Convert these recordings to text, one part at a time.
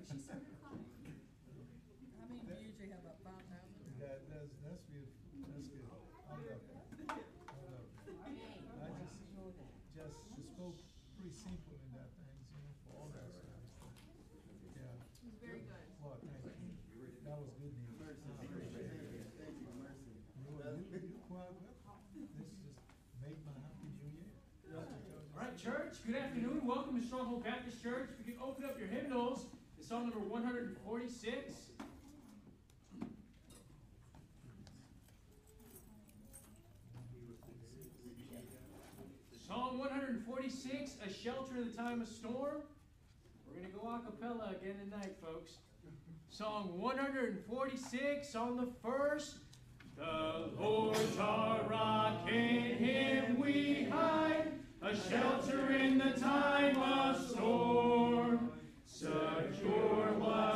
She started crying. How many do you usually have, about 5,000? That's beautiful. That's good. I love it. I love it. I just spoke pretty simple in that things, for all that stuff. Yeah. It was very good. Well, thank you. That was good news. Thank you, mercy. You quite well. This just made my happy new year. All right, church, good afternoon. Welcome to Stronghold Baptist Church. If you can open up your hymnals, it's song number 146. Psalm 146, A Shelter in the Time of Storm. We're going to go a cappella again tonight, folks. Song 146 on the first. The Lord's our rock, in Him we hide, a shelter in the time of storm. Secure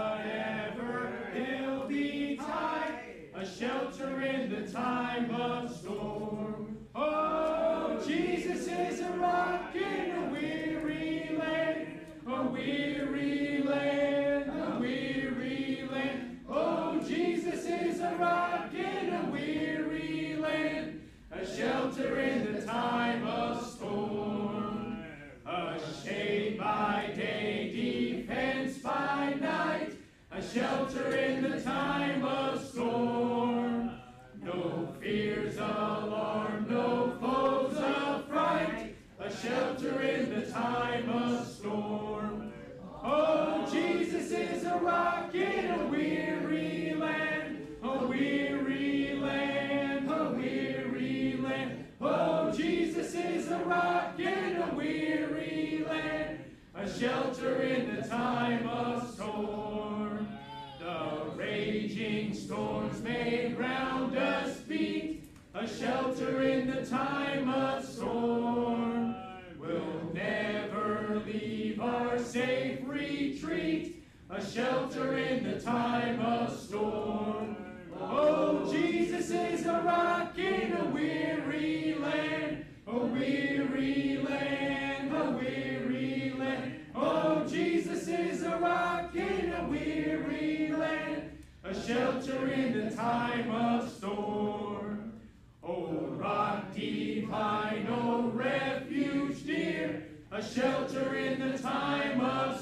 whatever ill betide, a shelter in the time of storm. Oh, Jesus is a rock in a weary land, a weary land, a weary land. Oh, Jesus is a rock in a weary land, a shelter in the time of storm. A shade by day, defense by night, a shelter in the time of storm. No fears alarm, no foes affright, a shelter in the time of storm. Oh, Jesus is a rock in a weary land, a weary land, a weary land. Oh, Jesus is a rock in a weary land, a shelter in the time of storm. The raging storms may round us beat, a shelter in the time of storm. We'll never leave our safe retreat, a shelter in the time of storm. Oh, Jesus is a rock in a weary land, a weary land, a weary land. Oh, Jesus is a rock in a weary land, a shelter in the time of storm. Oh, rock divine, oh, refuge dear, a shelter in the time of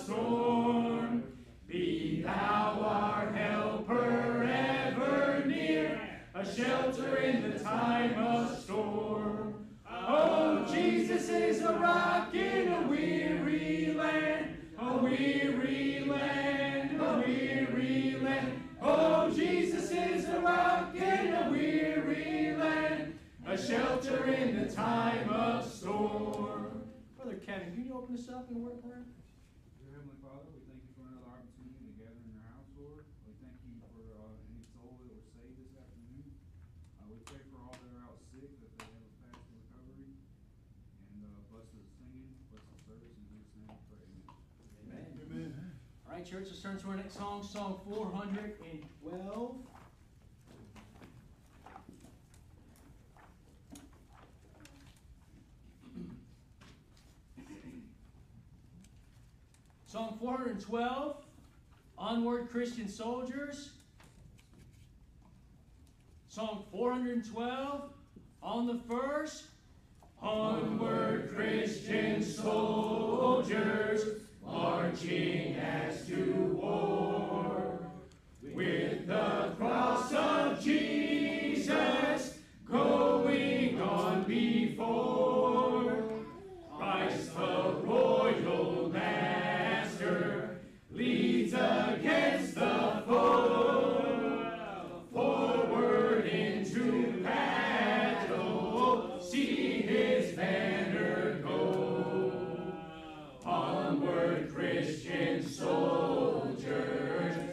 storm. Be thou our helper ever near, a shelter in the time of storm. Oh, Jesus is a rock in a weary land, a weary land, a weary land. Oh, Jesus is a rock in a weary land, a shelter in the time of storm. Brother Kevin, can you open this up in a word of prayer? Dear Heavenly Father, we thank you for another opportunity to gather in your house, Lord. We thank you for any soul that were saved this afternoon. We pray for all that are out sick, that they have a fast recovery. And bless the singing, bless the service, in Jesus' name we pray. Amen. Amen. All right, church, let's turn to our next song, Song 412. Song 412, Onward Christian Soldiers. Song 412, on the first. Onward Christian soldiers, marching as to war, with the cross of Jesus going on before. Christ the royal master leads against the foe, forward into battle, see his banner go. Onward Christian soldiers,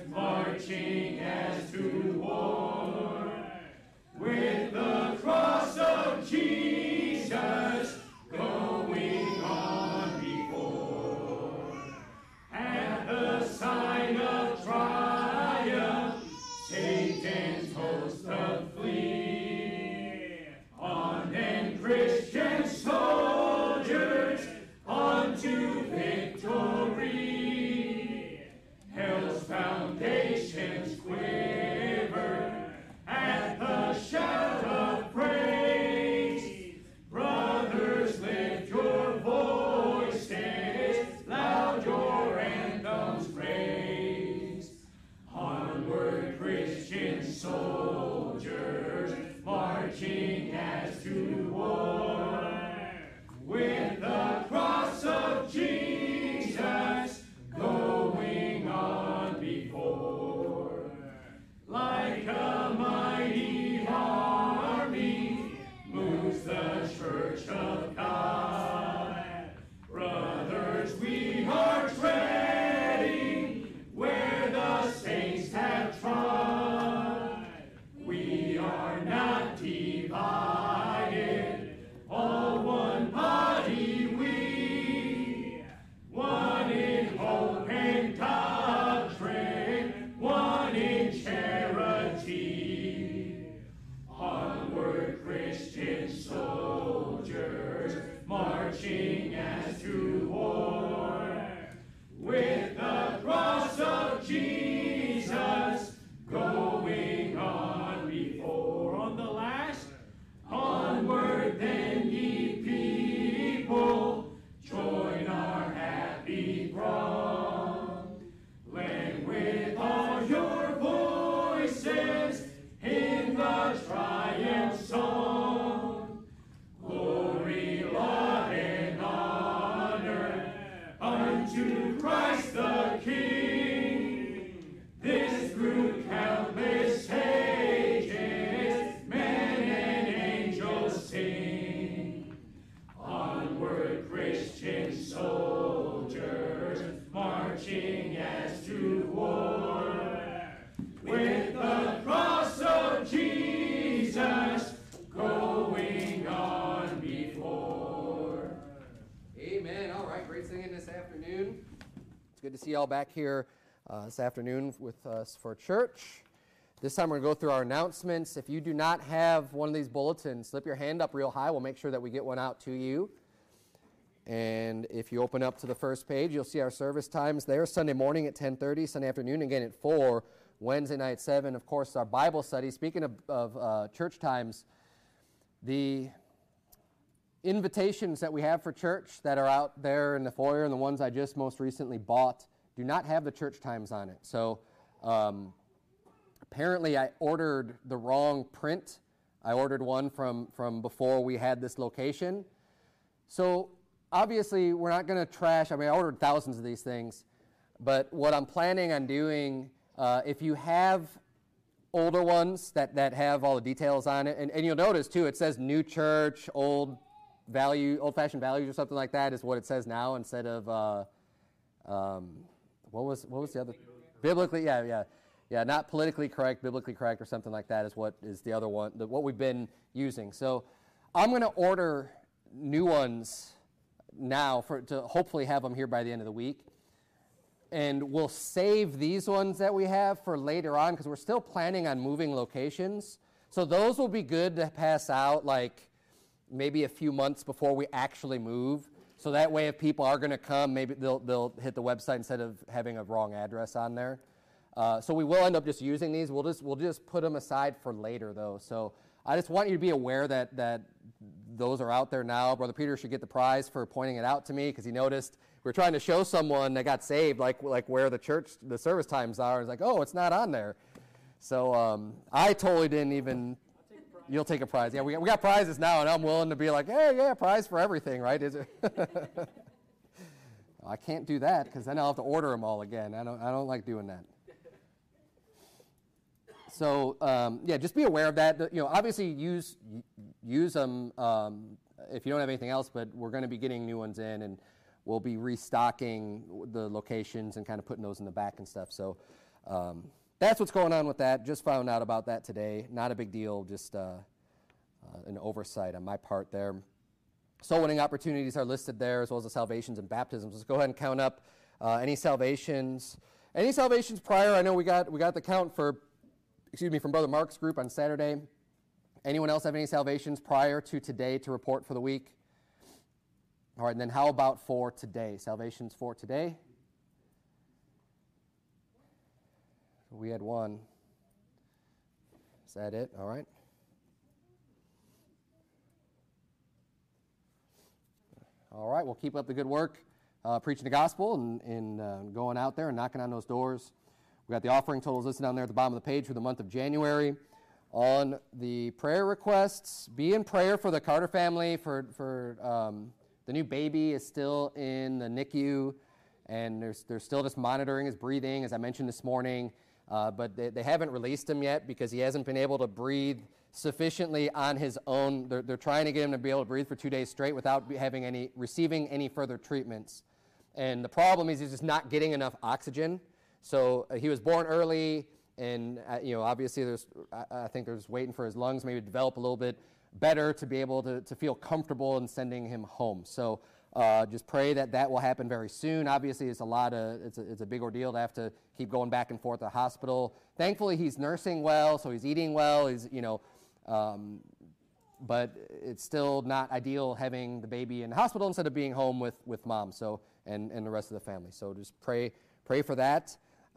marching as to war. With the cross of Jesus going on before. On the last, onward then ye people, join our happy throng. Lend with all your voices in the triumph song. Glory, love, and honor unto Christ the King. This through countless ages, men and angels sing. Onward, Christian soldiers, marching as to war. With the cross of Jesus going on before. Amen. All right, great singing this afternoon. It's good to see you all back here this afternoon with us for church. This time we're going to go through our announcements. If you do not have one of these bulletins, slip your hand up real high. We'll make sure that we get one out to you. And if you open up to the first page, you'll see our service times there. Sunday morning at 10:30, Sunday afternoon again at 4, Wednesday night at 7. Of course, our Bible study. Speaking of church times, the invitations that we have for church that are out there in the foyer and the ones I just most recently bought do not have the church times on it. So apparently I ordered the wrong print. I ordered one from before we had this location. So obviously we're not going to trash. I mean, I ordered thousands of these things. But what I'm planning on doing, if you have older ones that have all the details on it, and you'll notice too, it says new church, old-fashioned values or something like that is what it says now instead of, what was the other? Biblically, yeah, not politically correct, biblically correct or something like that is what is the other one, what we've been using. So I'm going to order new ones now to hopefully have them here by the end of the week. And we'll save these ones that we have for later on because we're still planning on moving locations. So those will be good to pass out like maybe a few months before we actually move. So that way if people are going to come, maybe they'll hit the website instead of having a wrong address on there. So we will end up just using these. We'll just put them aside for later though. So I just want you to be aware that those are out there now. Brother Peter should get the prize for pointing it out to me because he noticed we were trying to show someone that got saved like where the service times are. It's like, oh, it's not on there. So I totally didn't even. You'll take a prize. Yeah, we got prizes now, and I'm willing to be like, hey, yeah, prize for everything, right? Is it? I can't do that because then I'll have to order them all again. I don't like doing that. So just be aware of that. Obviously use them if you don't have anything else. But we're going to be getting new ones in, and we'll be restocking the locations and kind of putting those in the back and stuff. So that's what's going on with that. Just found out about that today. Not a big deal. Just an oversight on my part there. Soul winning opportunities are listed there, as well as the salvations and baptisms. Let's go ahead and count up any salvations. Any salvations prior? I know we got the count from Brother Mark's group on Saturday. Anyone else have any salvations prior to today to report for the week? All right, and then how about for today? Salvations for today? We had one. Is that it? All right. All right, we'll keep up the good work, preaching the gospel and going out there and knocking on those doors. We've got the offering totals listed down there at the bottom of the page for the month of January. On the prayer requests, be in prayer for the Carter family, for the new baby is still in the NICU, and they're still just monitoring his breathing, as I mentioned this morning. But they haven't released him yet because he hasn't been able to breathe sufficiently on his own. They're trying to get him to be able to breathe for 2 days straight without receiving any further treatments. And the problem is he's just not getting enough oxygen. So he was born early, and obviously I think they're just waiting for his lungs maybe to develop a little bit better to be able to feel comfortable in sending him home. So just pray that will happen very soon. Obviously, it's a big ordeal to have to keep going back and forth to the hospital. Thankfully, he's nursing well, so he's eating well. He's but it's still not ideal having the baby in the hospital instead of being home with mom. So and the rest of the family. So just pray for that.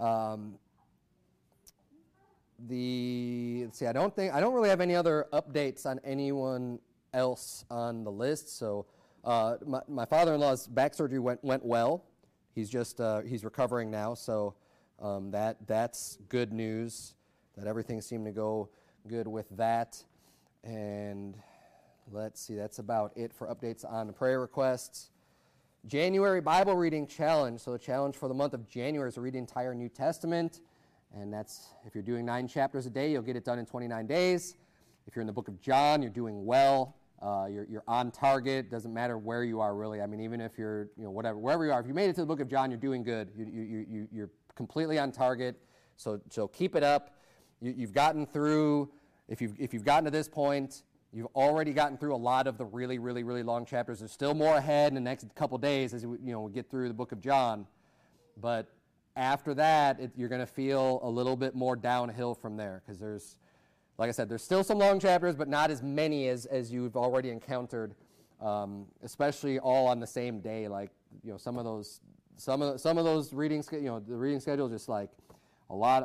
Let's see. I don't really have any other updates on anyone else on the list. So my father-in-law's back surgery went well. He's he's recovering now. So that's good news. That everything seemed to go good with that. And let's see. That's about it for updates on the prayer requests. January Bible reading challenge. So the challenge for the month of January is to read the entire New Testament. And that's, if you're doing 9 chapters a day, you'll get it done in 29 days. If you're in the book of John, you're doing well. You're on target. Doesn't matter where you are, really. I mean, even if you're, wherever you are, if you made it to the book of John, you're doing good. You're completely on target. So keep it up. You've gotten through. If you've gotten to this point, you've already gotten through a lot of the really, really, really long chapters. There's still more ahead in the next couple days as we get through the book of John, but after that, you're going to feel a little bit more downhill from there because there's, like I said, there's still some long chapters, but not as many as you've already encountered, especially all on the same day. Like some of those readings, the reading schedule is just like a lot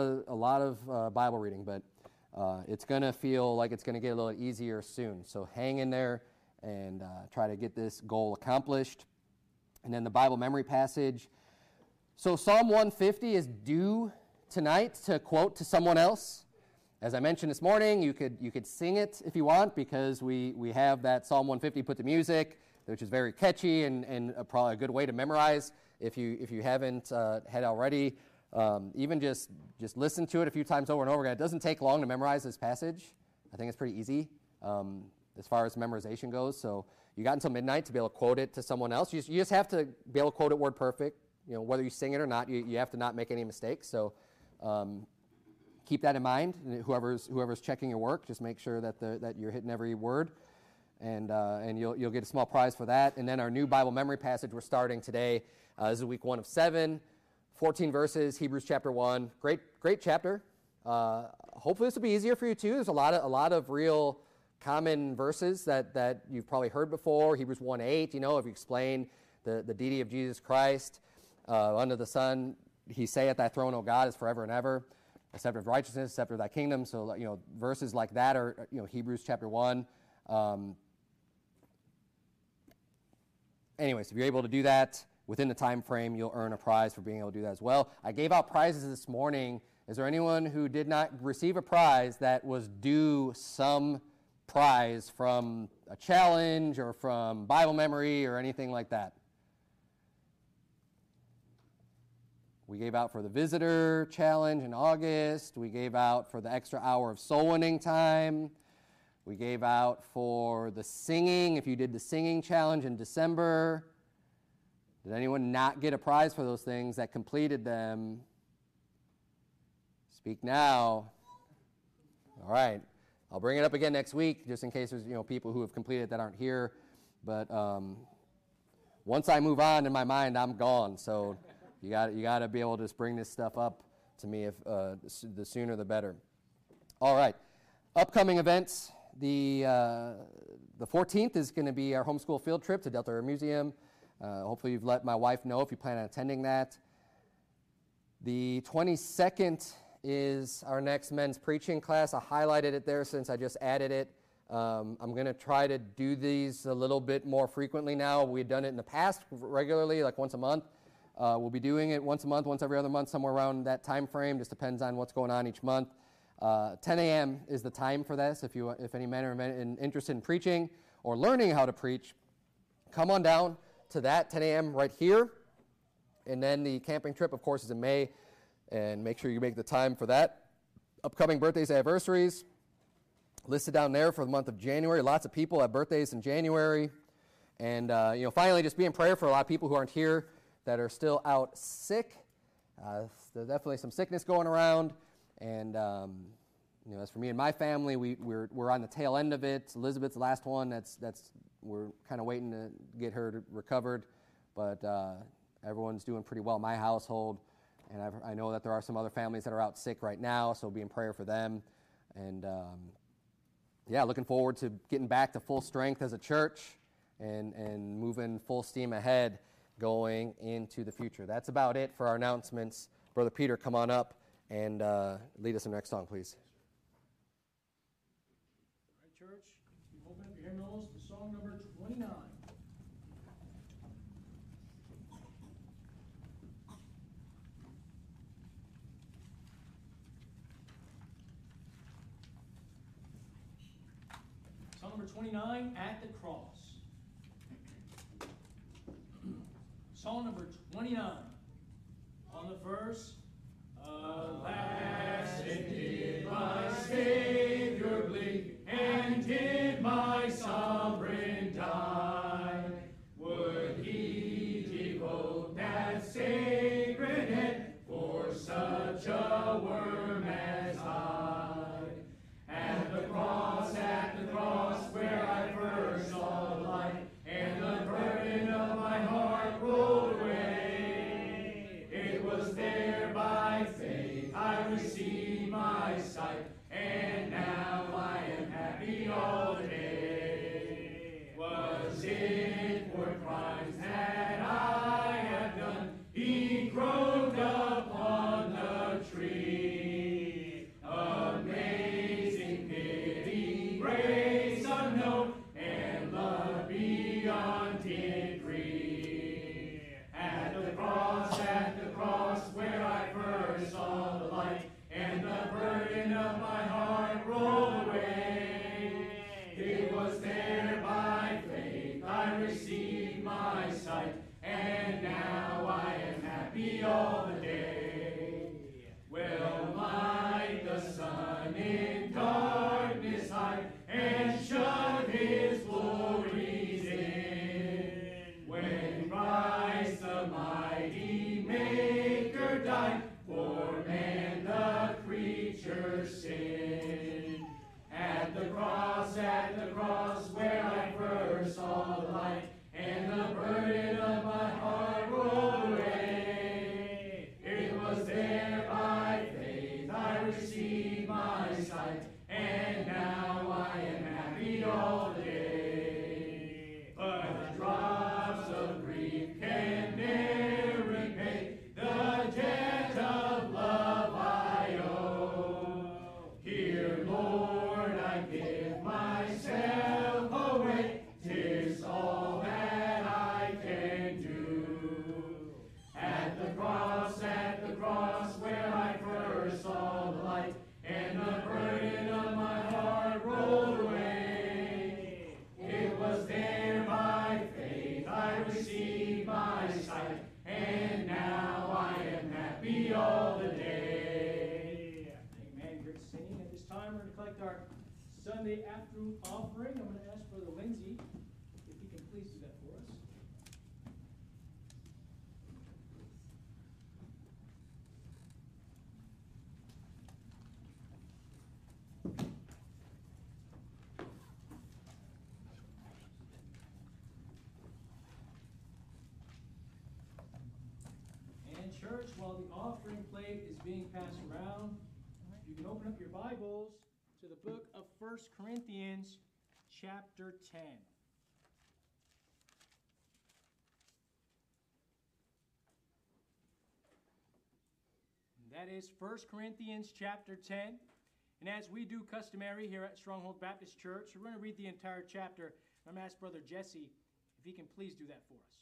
of Bible reading, but it's going to feel like it's going to get a little easier soon. So hang in there and try to get this goal accomplished. And then the Bible memory passage. So Psalm 150 is due tonight to quote to someone else. As I mentioned this morning, you could sing it if you want because we have that Psalm 150 put to music, which is very catchy and probably a good way to memorize if you haven't had already. Even just listen to it a few times over and over again. It doesn't take long to memorize this passage. I think it's pretty easy as far as memorization goes. So you got until midnight to be able to quote it to someone else. You just have to be able to quote it word perfect. Whether you sing it or not, you have to not make any mistakes. So keep that in mind. Whoever's checking your work, just make sure that you're hitting every word, and you'll get a small prize for that. And then our new Bible memory passage we're starting today. This is week 1 of 7, 14 verses. Hebrews chapter 1. Great chapter. Hopefully this will be easier for you too. There's a lot of real common verses that you've probably heard before. Hebrews 1:8. If you explain the deity of Jesus Christ. Under the sun, he saith, thy throne, O God, is forever and ever. A scepter of righteousness, a scepter of thy kingdom. So, verses like that are, Hebrews chapter 1. Anyways, if you're able to do that within the time frame, you'll earn a prize for being able to do that as well. I gave out prizes this morning. Is there anyone who did not receive a prize that was due some prize from a challenge or from Bible memory or anything like that? We gave out for the visitor challenge in August. We gave out for the extra hour of soul winning time. We gave out for the singing, if you did the singing challenge in December. Did anyone not get a prize for those things that completed them? Speak now. All right. I'll bring it up again next week, just in case there's people who have completed that aren't here. But once I move on in my mind, I'm gone. So you got to be able to just bring this stuff up to me if the sooner the better. All right. Upcoming events. The 14th is going to be our homeschool field trip to Delta Air Museum. Hopefully you've let my wife know if you plan on attending that. The 22nd is our next men's preaching class. I highlighted it there since I just added it. I'm going to try to do these a little bit more frequently now. We've done it in the past regularly, like once a month. We'll be doing it once a month, once every other month, somewhere around that time frame. Just depends on what's going on each month. 10 a.m. is the time for this. If any men are interested in preaching or learning how to preach, come on down to that 10 a.m. right here. And then the camping trip, of course, is in May. And make sure you make the time for that. Upcoming birthdays, anniversaries, listed down there for the month of January. Lots of people have birthdays in January. And, finally, just be in prayer for a lot of people who aren't here that are still out sick. There's definitely some sickness going around. And, as for me and my family, we're on the tail end of it. Elizabeth's the last one. We're kind of waiting to get her recovered. But everyone's doing pretty well in my household. And I know that there are some other families that are out sick right now, so be in prayer for them. And yeah, looking forward to getting back to full strength as a church and moving full steam ahead going into the future. That's about it for our announcements. Brother Peter, come on up and lead us in the next song, please. All right, church, you open up your hymnals to song number 29. Song number 29, At the Cross. Song number 29. On the verse, alas, did my Savior bleed, and did my sovereign die? Would he devote that sacred head for such a worm as I? At the cross, where I first saw the light, and the burden of my heart rolled away. It was there by faith I received my sight, and now I am happy all the day. Was it for crimes that I have done? He groaned upon the tree. Amazing pity, grace unknown, and love beyond degree. At the cross, where I first saw the light, and the burden of my heart rolled away. It was there by faith I received my sight, and now I am happy all the day. Well might the sun in darkness hide, and shut his glories in, when Christ the mighty Maker died for man the creature's sin. At the cross, where I first saw the light, and the burden of my heart rolled away. It was there by faith I received my sight, and now I am happy all the day. But the drops of grief can ne'er repay the debt of love I owe. Here, Lord, I give myself away. 'Tis all that I can do. At the cross, where I first saw the light, and the burden of my heart rolled away. It was there by faith I received my sight, and now I am happy all the day. Amen. Great singing. At this time, we're going to collect our Sunday afternoon offering. I'm going to ask Brother Lindsay if he can please do that for us. And church, while the offering plate is being passed around, you can open up your Bibles to the book of 1 Corinthians chapter 10. And that is 1 Corinthians chapter 10. And as we do customary here at Stronghold Baptist Church, we're going to read the entire chapter. I'm going to ask Brother Jesse if he can please do that for us.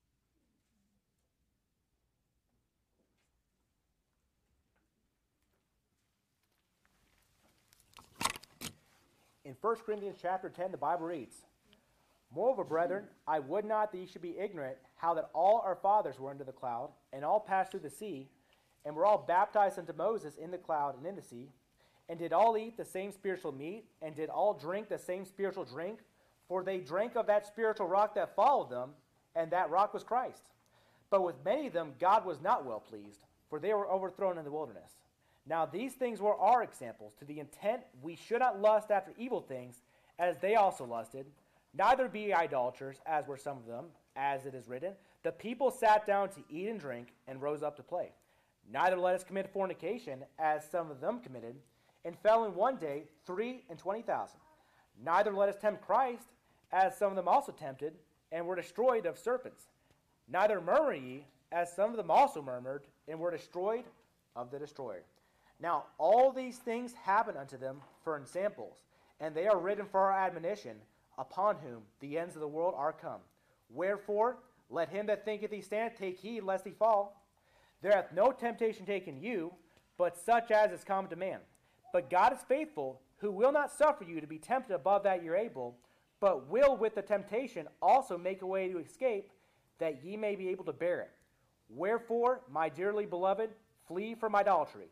In 1 Corinthians chapter 10, the Bible reads, Moreover, brethren, I would not that ye should be ignorant how that all our fathers were under the cloud, and all passed through the sea, and were all baptized unto Moses in the cloud and in the sea, and did all eat the same spiritual meat, and did all drink the same spiritual drink, for they drank of that spiritual rock that followed them, and that rock was Christ. But with many of them God was not well pleased, for they were overthrown in the wilderness. Now these things were our examples, to the intent we should not lust after evil things, as they also lusted. Neither be idolaters, as were some of them, as it is written, The people sat down to eat and drink, and rose up to play. Neither let us commit fornication, as some of them committed, and fell in one day 23,000. Neither let us tempt Christ, as some of them also tempted, and were destroyed of serpents. Neither murmur ye, as some of them also murmured, and were destroyed of the destroyer. Now all these things happen unto them for ensamples, and they are written for our admonition, upon whom the ends of the world are come. Wherefore, let him that thinketh he standeth take heed lest he fall. There hath no temptation taken you, but such as is common to man. But God is faithful, who will not suffer you to be tempted above that ye are able, but will with the temptation also make a way to escape, that ye may be able to bear it. Wherefore, my dearly beloved, flee from idolatry.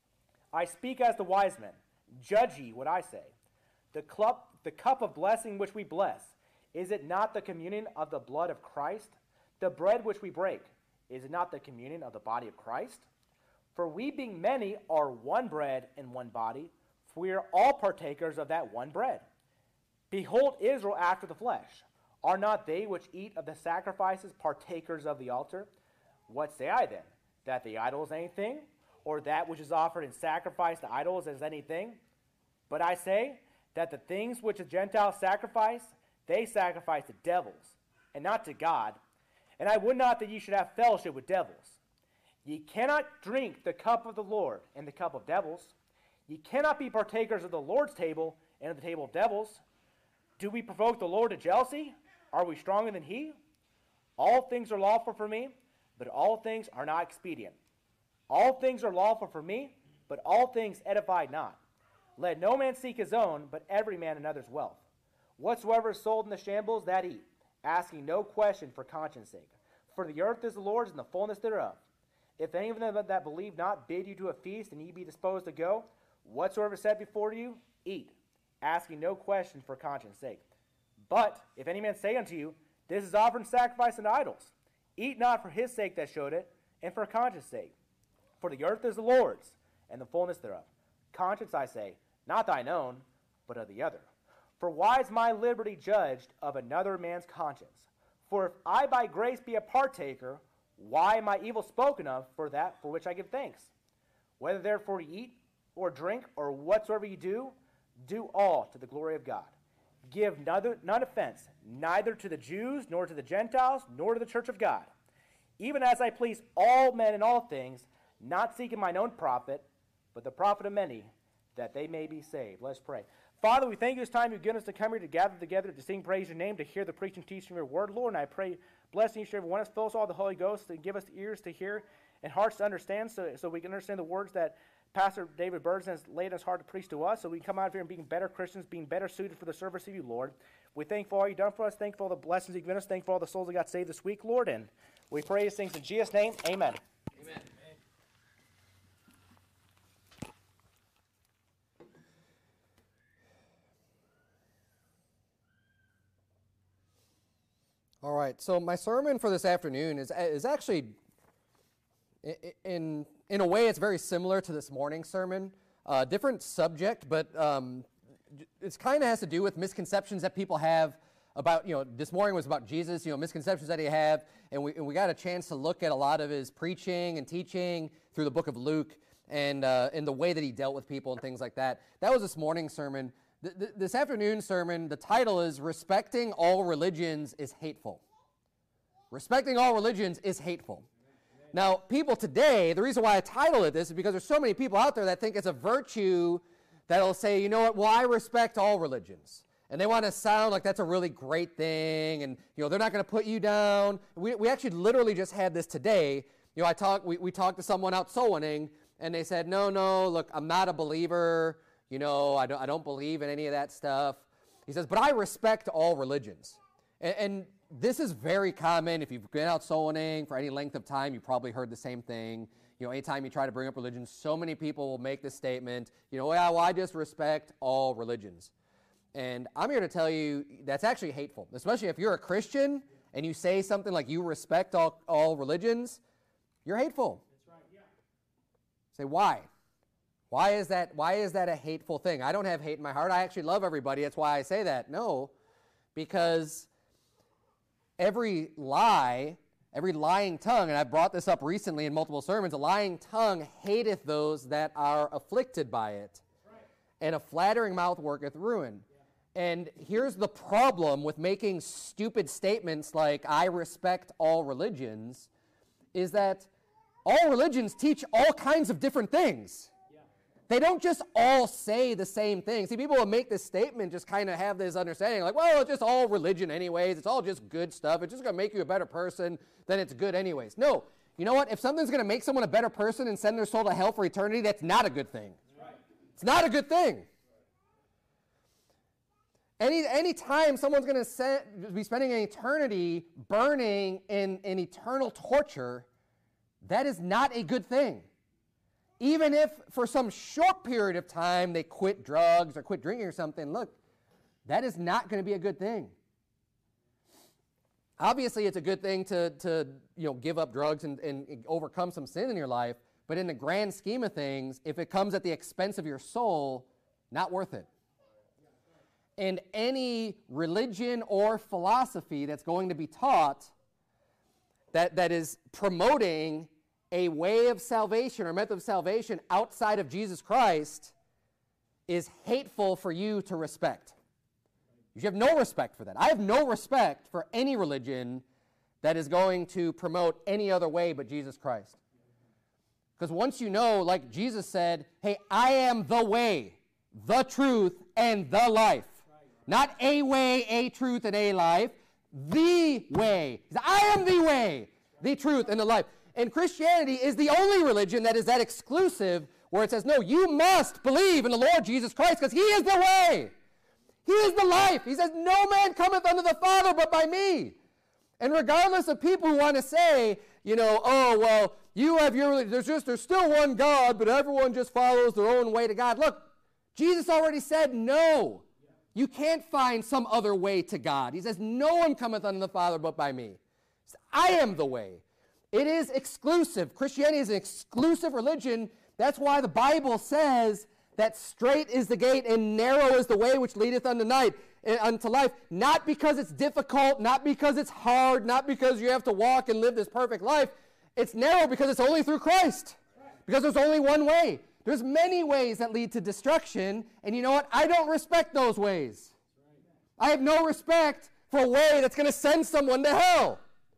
I speak as the wise men. Judge ye what I say. The cup of blessing which we bless, is it not the communion of the blood of Christ? The bread which we break, is it not the communion of the body of Christ? For we being many are one bread and one body, for we are all partakers of that one bread. Behold Israel after the flesh. Are not they which eat of the sacrifices partakers of the altar? What say I then? That the idol is anything? Or that which is offered in sacrifice to idols is anything? But I say that the things which the Gentiles sacrifice, they sacrifice to devils, and not to God. And I would not that ye should have fellowship with devils. Ye cannot drink the cup of the Lord and the cup of devils. Ye cannot be partakers of the Lord's table and of the table of devils. Do we provoke the Lord to jealousy? Are we stronger than he? All things are lawful for me, but all things are not expedient. All things are lawful for me, but all things edify not. Let no man seek his own, but every man another's wealth. Whatsoever is sold in the shambles, that eat, asking no question for conscience sake. For the earth is the Lord's, and the fullness thereof. If any of them that believe not bid you to a feast, and ye be disposed to go, whatsoever is set before you, eat, asking no question for conscience sake. But if any man say unto you, this is offered in sacrifice unto idols, eat not for his sake that showed it, and for conscience sake. For the earth is the Lord's, and the fullness thereof. Conscience, I say, not thine own, but of the other. For why is my liberty judged of another man's conscience? For if I by grace be a partaker, why am I evil spoken of for that for which I give thanks? Whether therefore ye eat, or drink, or whatsoever ye do, do all to the glory of God. Give none offense, neither to the Jews, nor to the Gentiles, nor to the church of God. Even as I please all men in all things, not seeking mine own profit, but the profit of many, that they may be saved. Let's pray. Father, we thank you this time you've given us to come here to gather together to sing praise your name, to hear the preaching and teaching of your word, Lord. And I pray, blessing each and every one of us, fill us all the Holy Ghost, to give us ears to hear and hearts to understand, so we can understand the words that Pastor David Burns has laid in his heart to preach to us, so we can come out of here and being better Christians, being better suited for the service of you, Lord. We thank you for all you've done for us. Thank you for all the blessings you've given us. Thank you for all the souls that got saved this week, Lord. And we pray these things in Jesus' name. Amen. Amen. All right, so my sermon for this afternoon is actually, in a way, it's very similar to this morning's sermon. Different subject, but it kind of has to do with misconceptions that people have about, this morning was about Jesus, misconceptions that he have, and we got a chance to look at a lot of his preaching and teaching through the book of Luke, and in the way that he dealt with people and things like that. That was this morning's sermon. This afternoon's sermon, the title is Respecting All Religions is Hateful. Respecting all religions is hateful. Now, people today, the reason why I titled it this is because there's so many people out there that think it's a virtue that'll say, you know what, well, I respect all religions. And they want to sound like that's a really great thing, and they're not going to put you down. We actually literally just had this today. We talked to someone out soul winning, and they said, no, look, I'm not a believer. I don't believe in any of that stuff. He says, but I respect all religions. And this is very common. If you've been out soul winning for any length of time, you probably heard the same thing. Anytime you try to bring up religion, so many people will make this statement, well, I just respect all religions. And I'm here to tell you that's actually hateful, especially if you're a Christian and you say something like you respect all religions, you're hateful. That's right, yeah. Say, why? Why is that a hateful thing? I don't have hate in my heart. I actually love everybody. That's why I say that. No, because every lying tongue, and I brought this up recently in multiple sermons, a lying tongue hateth those that are afflicted by it. Right. And a flattering mouth worketh ruin. And here's the problem with making stupid statements like, I respect all religions, is that all religions teach all kinds of different things. They don't just all say the same thing. See, people will make this statement, just kind of have this understanding, like, well, it's just all religion anyways. It's all just good stuff. It's just going to make you a better person, then it's good anyways. No. You know what? If something's going to make someone a better person and send their soul to hell for eternity, that's not a good thing. It's not a good thing. Any time someone's going to be spending an eternity burning in eternal torture, that is not a good thing. Even if for some short period of time they quit drugs or quit drinking or something, look, that is not going to be a good thing. Obviously, it's a good thing to give up drugs and overcome some sin in your life, but in the grand scheme of things, if it comes at the expense of your soul, not worth it. And any religion or philosophy that's going to be taught that is promoting a way of salvation or method of salvation outside of Jesus Christ is hateful for you to respect. You should have no respect for that. I have no respect for any religion that is going to promote any other way but Jesus Christ. Because once you know, like Jesus said, hey, I am the way, the truth, and the life. Not a way, a truth, and a life. The way. I am the way, the truth, and the life. And Christianity is the only religion that is that exclusive where it says, no, you must believe in the Lord Jesus Christ because he is the way. He is the life. He says, no man cometh unto the Father but by me. And regardless of people who want to say, oh, well, you have your religion. There's still one God, but everyone just follows their own way to God. Look, Jesus already said no. You can't find some other way to God. He says, no one cometh unto the Father but by me. He says, I am the way. It is exclusive. Christianity is an exclusive religion. That's why the Bible says that straight is the gate and narrow is the way which leadeth unto life. Not because it's difficult, not because it's hard, not because you have to walk and live this perfect life. It's narrow because it's only through Christ. Because there's only one way. There's many ways that lead to destruction, and you know what? I don't respect those ways. I have no respect for a way that's going to send someone to hell.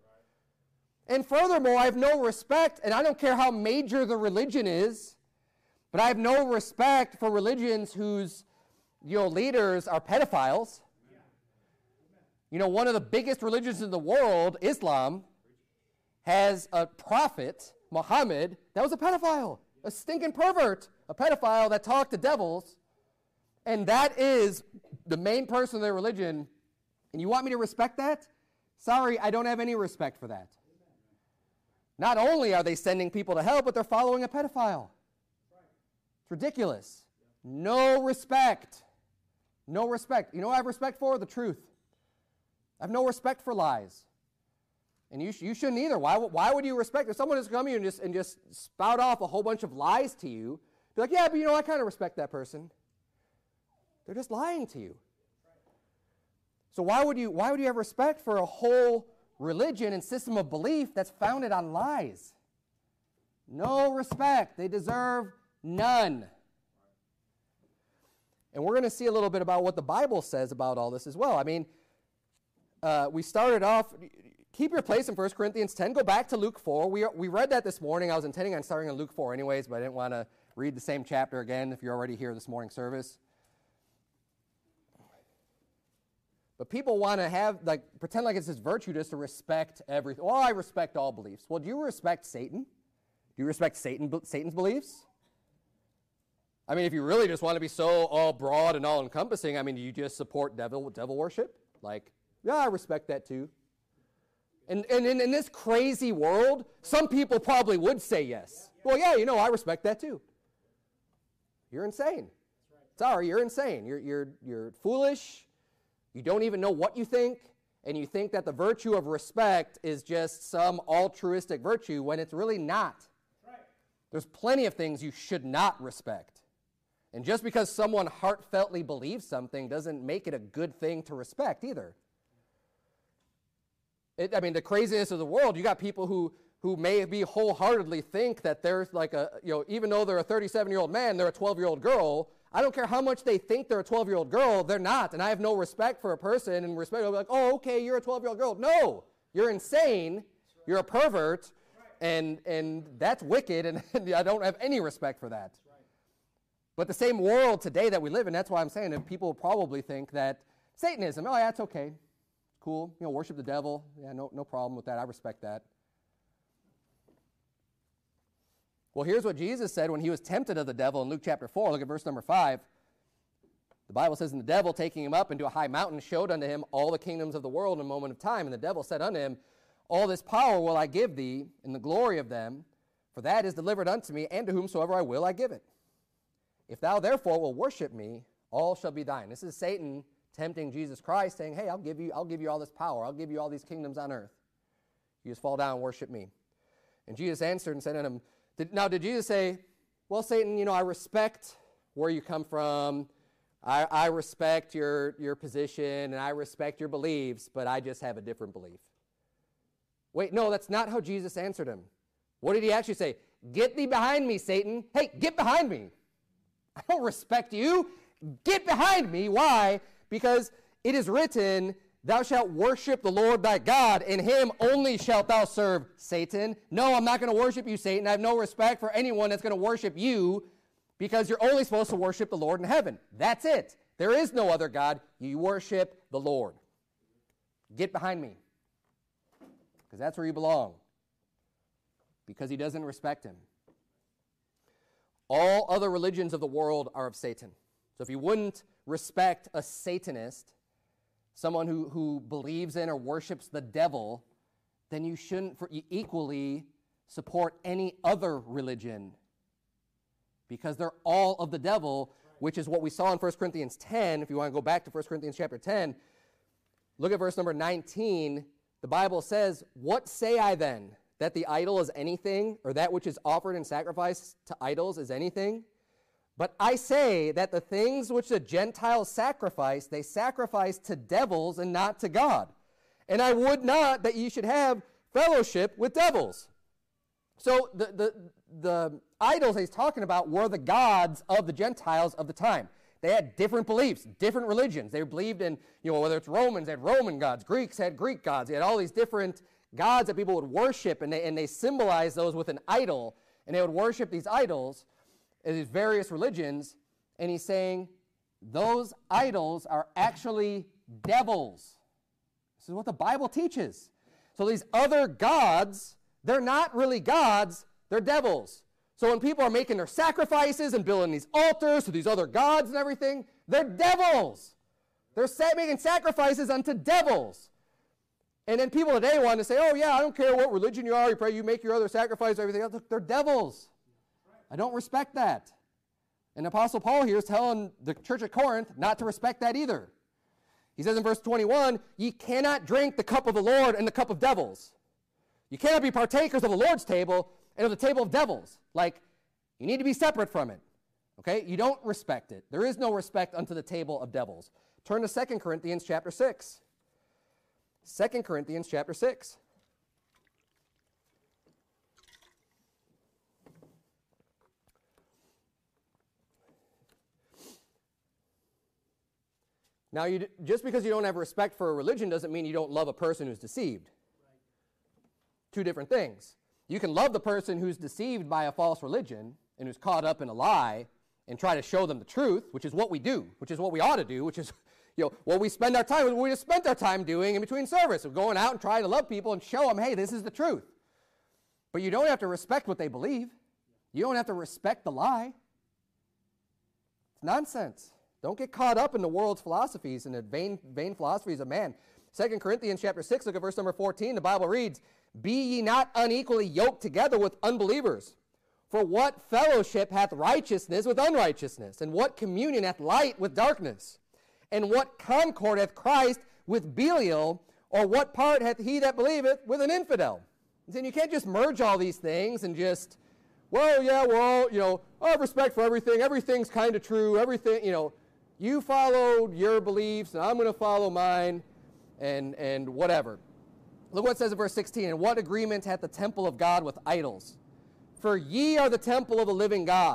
And furthermore, I have no respect, and I don't care how major the religion is, but I have no respect for religions whose leaders are pedophiles. One of the biggest religions in the world, Islam, has a prophet, Muhammad, that was a pedophile, a stinking pervert, a pedophile that talked to devils, and that is the main person of their religion. And you want me to respect that? Sorry, I don't have any respect for that. Not only are they sending people to hell, but they're following a pedophile. It's ridiculous. No respect. No respect. You know what I have respect for? The truth. I have no respect for lies. And you shouldn't either. Why would you respect? If someone is coming and just spout off a whole bunch of lies to you, be like, yeah, but I kind of respect that person. They're just lying to you. So why would you have respect for a whole religion and system of belief that's founded on lies? No respect. They deserve none. And we're going to see a little bit about what the Bible says about all this as well. I mean, we started off, keep your place in 1 Corinthians 10. Go back to Luke 4. We read that this morning. I was intending on starting in Luke 4 anyways, but I didn't want to read the same chapter again if you're already here this morning service. But people want to pretend like it's this virtue just to respect everything. Well, I respect all beliefs. Well, do you respect Satan? Do you respect Satan's beliefs? I mean, if you really just want to be so all broad and all encompassing, I mean, do you just support devil worship? Like, yeah, I respect that too. And in this crazy world, some people probably would say yes. Well, yeah, I respect that too. You're insane. Sorry, you're insane. You're foolish. You don't even know what you think, and you think that the virtue of respect is just some altruistic virtue when it's really not. There's plenty of things you should not respect. And just because someone heartfeltly believes something doesn't make it a good thing to respect either. The craziness of the world, you got people who maybe wholeheartedly think that there's even though they're a 37-year-old man, they're a 12-year-old girl. I don't care how much they think they're a 12-year-old girl, they're not. And I have no respect for a person, and respect, I'll be like, oh, okay, you're a 12-year-old girl. No, you're insane. You're a pervert, and that's wicked, and I don't have any respect for that. But the same world today that we live in, that's why I'm saying that people probably think that Satanism, oh, yeah, it's okay. Cool. Worship the devil. Yeah, no problem with that. I respect that. Well, here's what Jesus said when he was tempted of the devil in Luke chapter 4. Look at verse number 5. The Bible says, and the devil, taking him up into a high mountain, showed unto him all the kingdoms of the world in a moment of time. And the devil said unto him, all this power will I give thee, and the glory of them, for that is delivered unto me, and to whomsoever I will I give it. If thou therefore will worship me, all shall be thine. This is Satan tempting Jesus Christ, saying, hey, I'll give you all this power. I'll give you all these kingdoms on earth. You just fall down and worship me. And Jesus answered and said unto him, did Jesus say, well, Satan, I respect where you come from. I respect your position, and I respect your beliefs, but I just have a different belief. Wait, no, that's not how Jesus answered him. What did he actually say? Get thee behind me, Satan. Hey, get behind me. I don't respect you. Get behind me. Why? Because it is written, thou shalt worship the Lord thy God, and him only shalt thou serve, Satan. No, I'm not going to worship you, Satan. I have no respect for anyone that's going to worship you, because you're only supposed to worship the Lord in heaven. That's it. There is no other God. You worship the Lord. Get behind me, because that's where you belong, because he doesn't respect him. All other religions of the world are of Satan. So if you wouldn't respect a Satanist, someone who believes in or worships the devil, then you shouldn't equally support any other religion, because they're all of the devil, which is what we saw in 1 Corinthians 10. If you want to go back to 1 Corinthians chapter 10, look at verse number 19. The Bible says, what say I then? That the idol is anything, or that which is offered in sacrifice to idols is anything? But I say that the things which the Gentiles sacrifice, they sacrifice to devils and not to God. And I would not that ye should have fellowship with devils. So the idols he's talking about were the gods of the Gentiles of the time. They had different beliefs, different religions. They believed in, whether it's Romans, they had Roman gods. Greeks had Greek gods. They had all these different gods that people would worship, and they symbolized those with an idol, and they would worship these idols in these various religions, and he's saying those idols are actually devils. This is what the Bible teaches. So these other gods, they're not really gods, they're devils. So when people are making their sacrifices and building these altars to these other gods and everything, they're devils. They're making sacrifices unto devils. And then people today want to say, oh yeah, I don't care what religion you are, you pray, you make your other sacrifice, everything else. Look, they're devils. I don't respect that. And Apostle Paul here is telling the church at Corinth not to respect that either. He says in verse 21, ye cannot drink the cup of the Lord and the cup of devils. You cannot be partakers of the Lord's table and of the table of devils. Like, you need to be separate from it. Okay? You don't respect it. There is no respect unto the table of devils. Turn to 2 Corinthians chapter 6. 2 Corinthians chapter 6. Now, just because you don't have respect for a religion doesn't mean you don't love a person who's deceived. Two different things. You can love the person who's deceived by a false religion and who's caught up in a lie and try to show them the truth, which is what we do, which is what we ought to do, which is what we spend our time, what we just spent our time doing in between service, of going out and trying to love people and show them, hey, this is the truth. But you don't have to respect what they believe. You don't have to respect the lie. It's nonsense. Don't get caught up in the world's philosophies and the vain philosophies of man. 2 Corinthians chapter 6, look at verse number 14. The Bible reads, be ye not unequally yoked together with unbelievers. For what fellowship hath righteousness with unrighteousness? And what communion hath light with darkness? And what concord hath Christ with Belial? Or what part hath he that believeth with an infidel? And you can't just merge all these things and just, well, yeah, we're all, I have respect for everything. Everything's kind of true. Everything, you followed your beliefs, and I'm going to follow mine, and whatever. Look what it says in verse 16. And what agreement hath the temple of God with idols? For ye are the temple of the living God.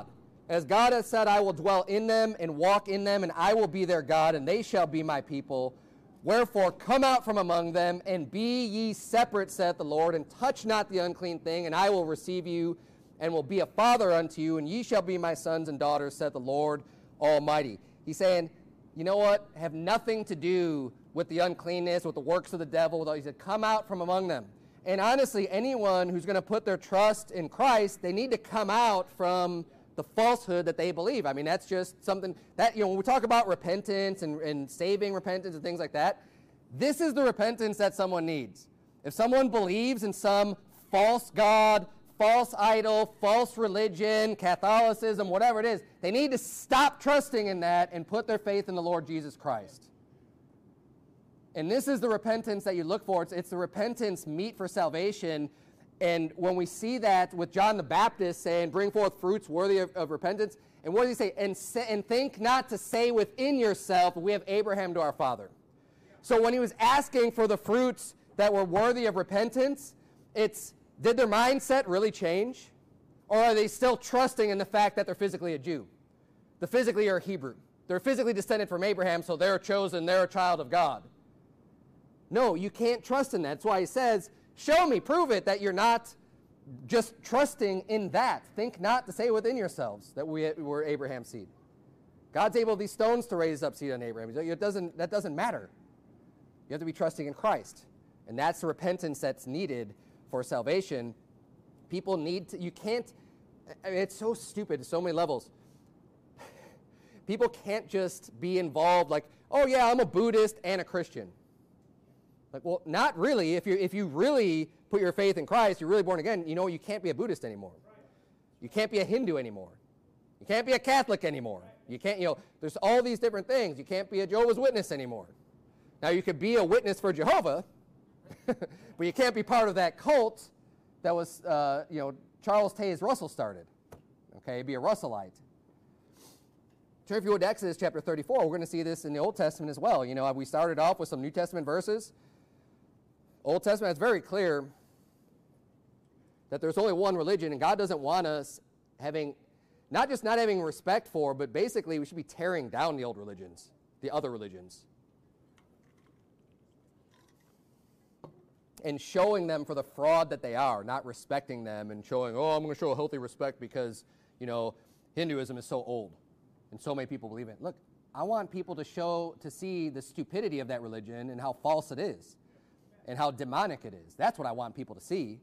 As God has said, I will dwell in them and walk in them, and I will be their God, and they shall be my people. Wherefore, come out from among them, and be ye separate, saith the Lord, and touch not the unclean thing, and I will receive you, and will be a father unto you, and ye shall be my sons and daughters, saith the Lord Almighty. He's saying, you know what? Have nothing to do with the uncleanness, with the works of the devil. He said, come out from among them. And honestly, anyone who's going to put their trust in Christ, they need to come out from the falsehood that they believe. I mean, that's just something that, when we talk about repentance and saving repentance and things like that, this is the repentance that someone needs. If someone believes in some false god, false idol, false religion, Catholicism, whatever it is, they need to stop trusting in that and put their faith in the Lord Jesus Christ. And this is the repentance that you look for. It's the repentance meet for salvation. And when we see that with John the Baptist saying, bring forth fruits worthy of repentance, and what does he say? And think not to say within yourself, we have Abraham to our father. So when he was asking for the fruits that were worthy of repentance, did their mindset really change? Or are they still trusting in the fact that they're physically a Jew? They physically are a Hebrew. They're physically descended from Abraham, so they're chosen, they're a child of God. No, you can't trust in that. That's why he says, show me, prove it, that you're not just trusting in that. Think not to say within yourselves that we're Abraham's seed. God's able these stones to raise up seed on Abraham. That doesn't matter. You have to be trusting in Christ. And that's the repentance that's needed for salvation. People need to, it's so stupid at so many levels. People can't just be involved like, oh yeah, I'm a Buddhist and a Christian. Like, well, not really. If you really put your faith in Christ, you're really born again, you can't be a Buddhist anymore. You can't be a Hindu anymore. You can't be a Catholic anymore. You can't, there's all these different things. You can't be a Jehovah's Witness anymore. Now, you could be a witness for Jehovah, but you can't be part of that cult that was, Charles Taze Russell started. Okay, be a Russellite. Turn, if you would, to Exodus chapter 34. We're going to see this in the Old Testament as well. We started off with some New Testament verses. Old Testament, it's very clear that there's only one religion, and God doesn't want us not having respect for, but basically we should be tearing down the old religions, the other religions, and showing them for the fraud that they are, not respecting them and showing, I'm going to show a healthy respect because, Hinduism is so old and so many people believe it. Look, I want people to see the stupidity of that religion and how false it is and how demonic it is. That's what I want people to see.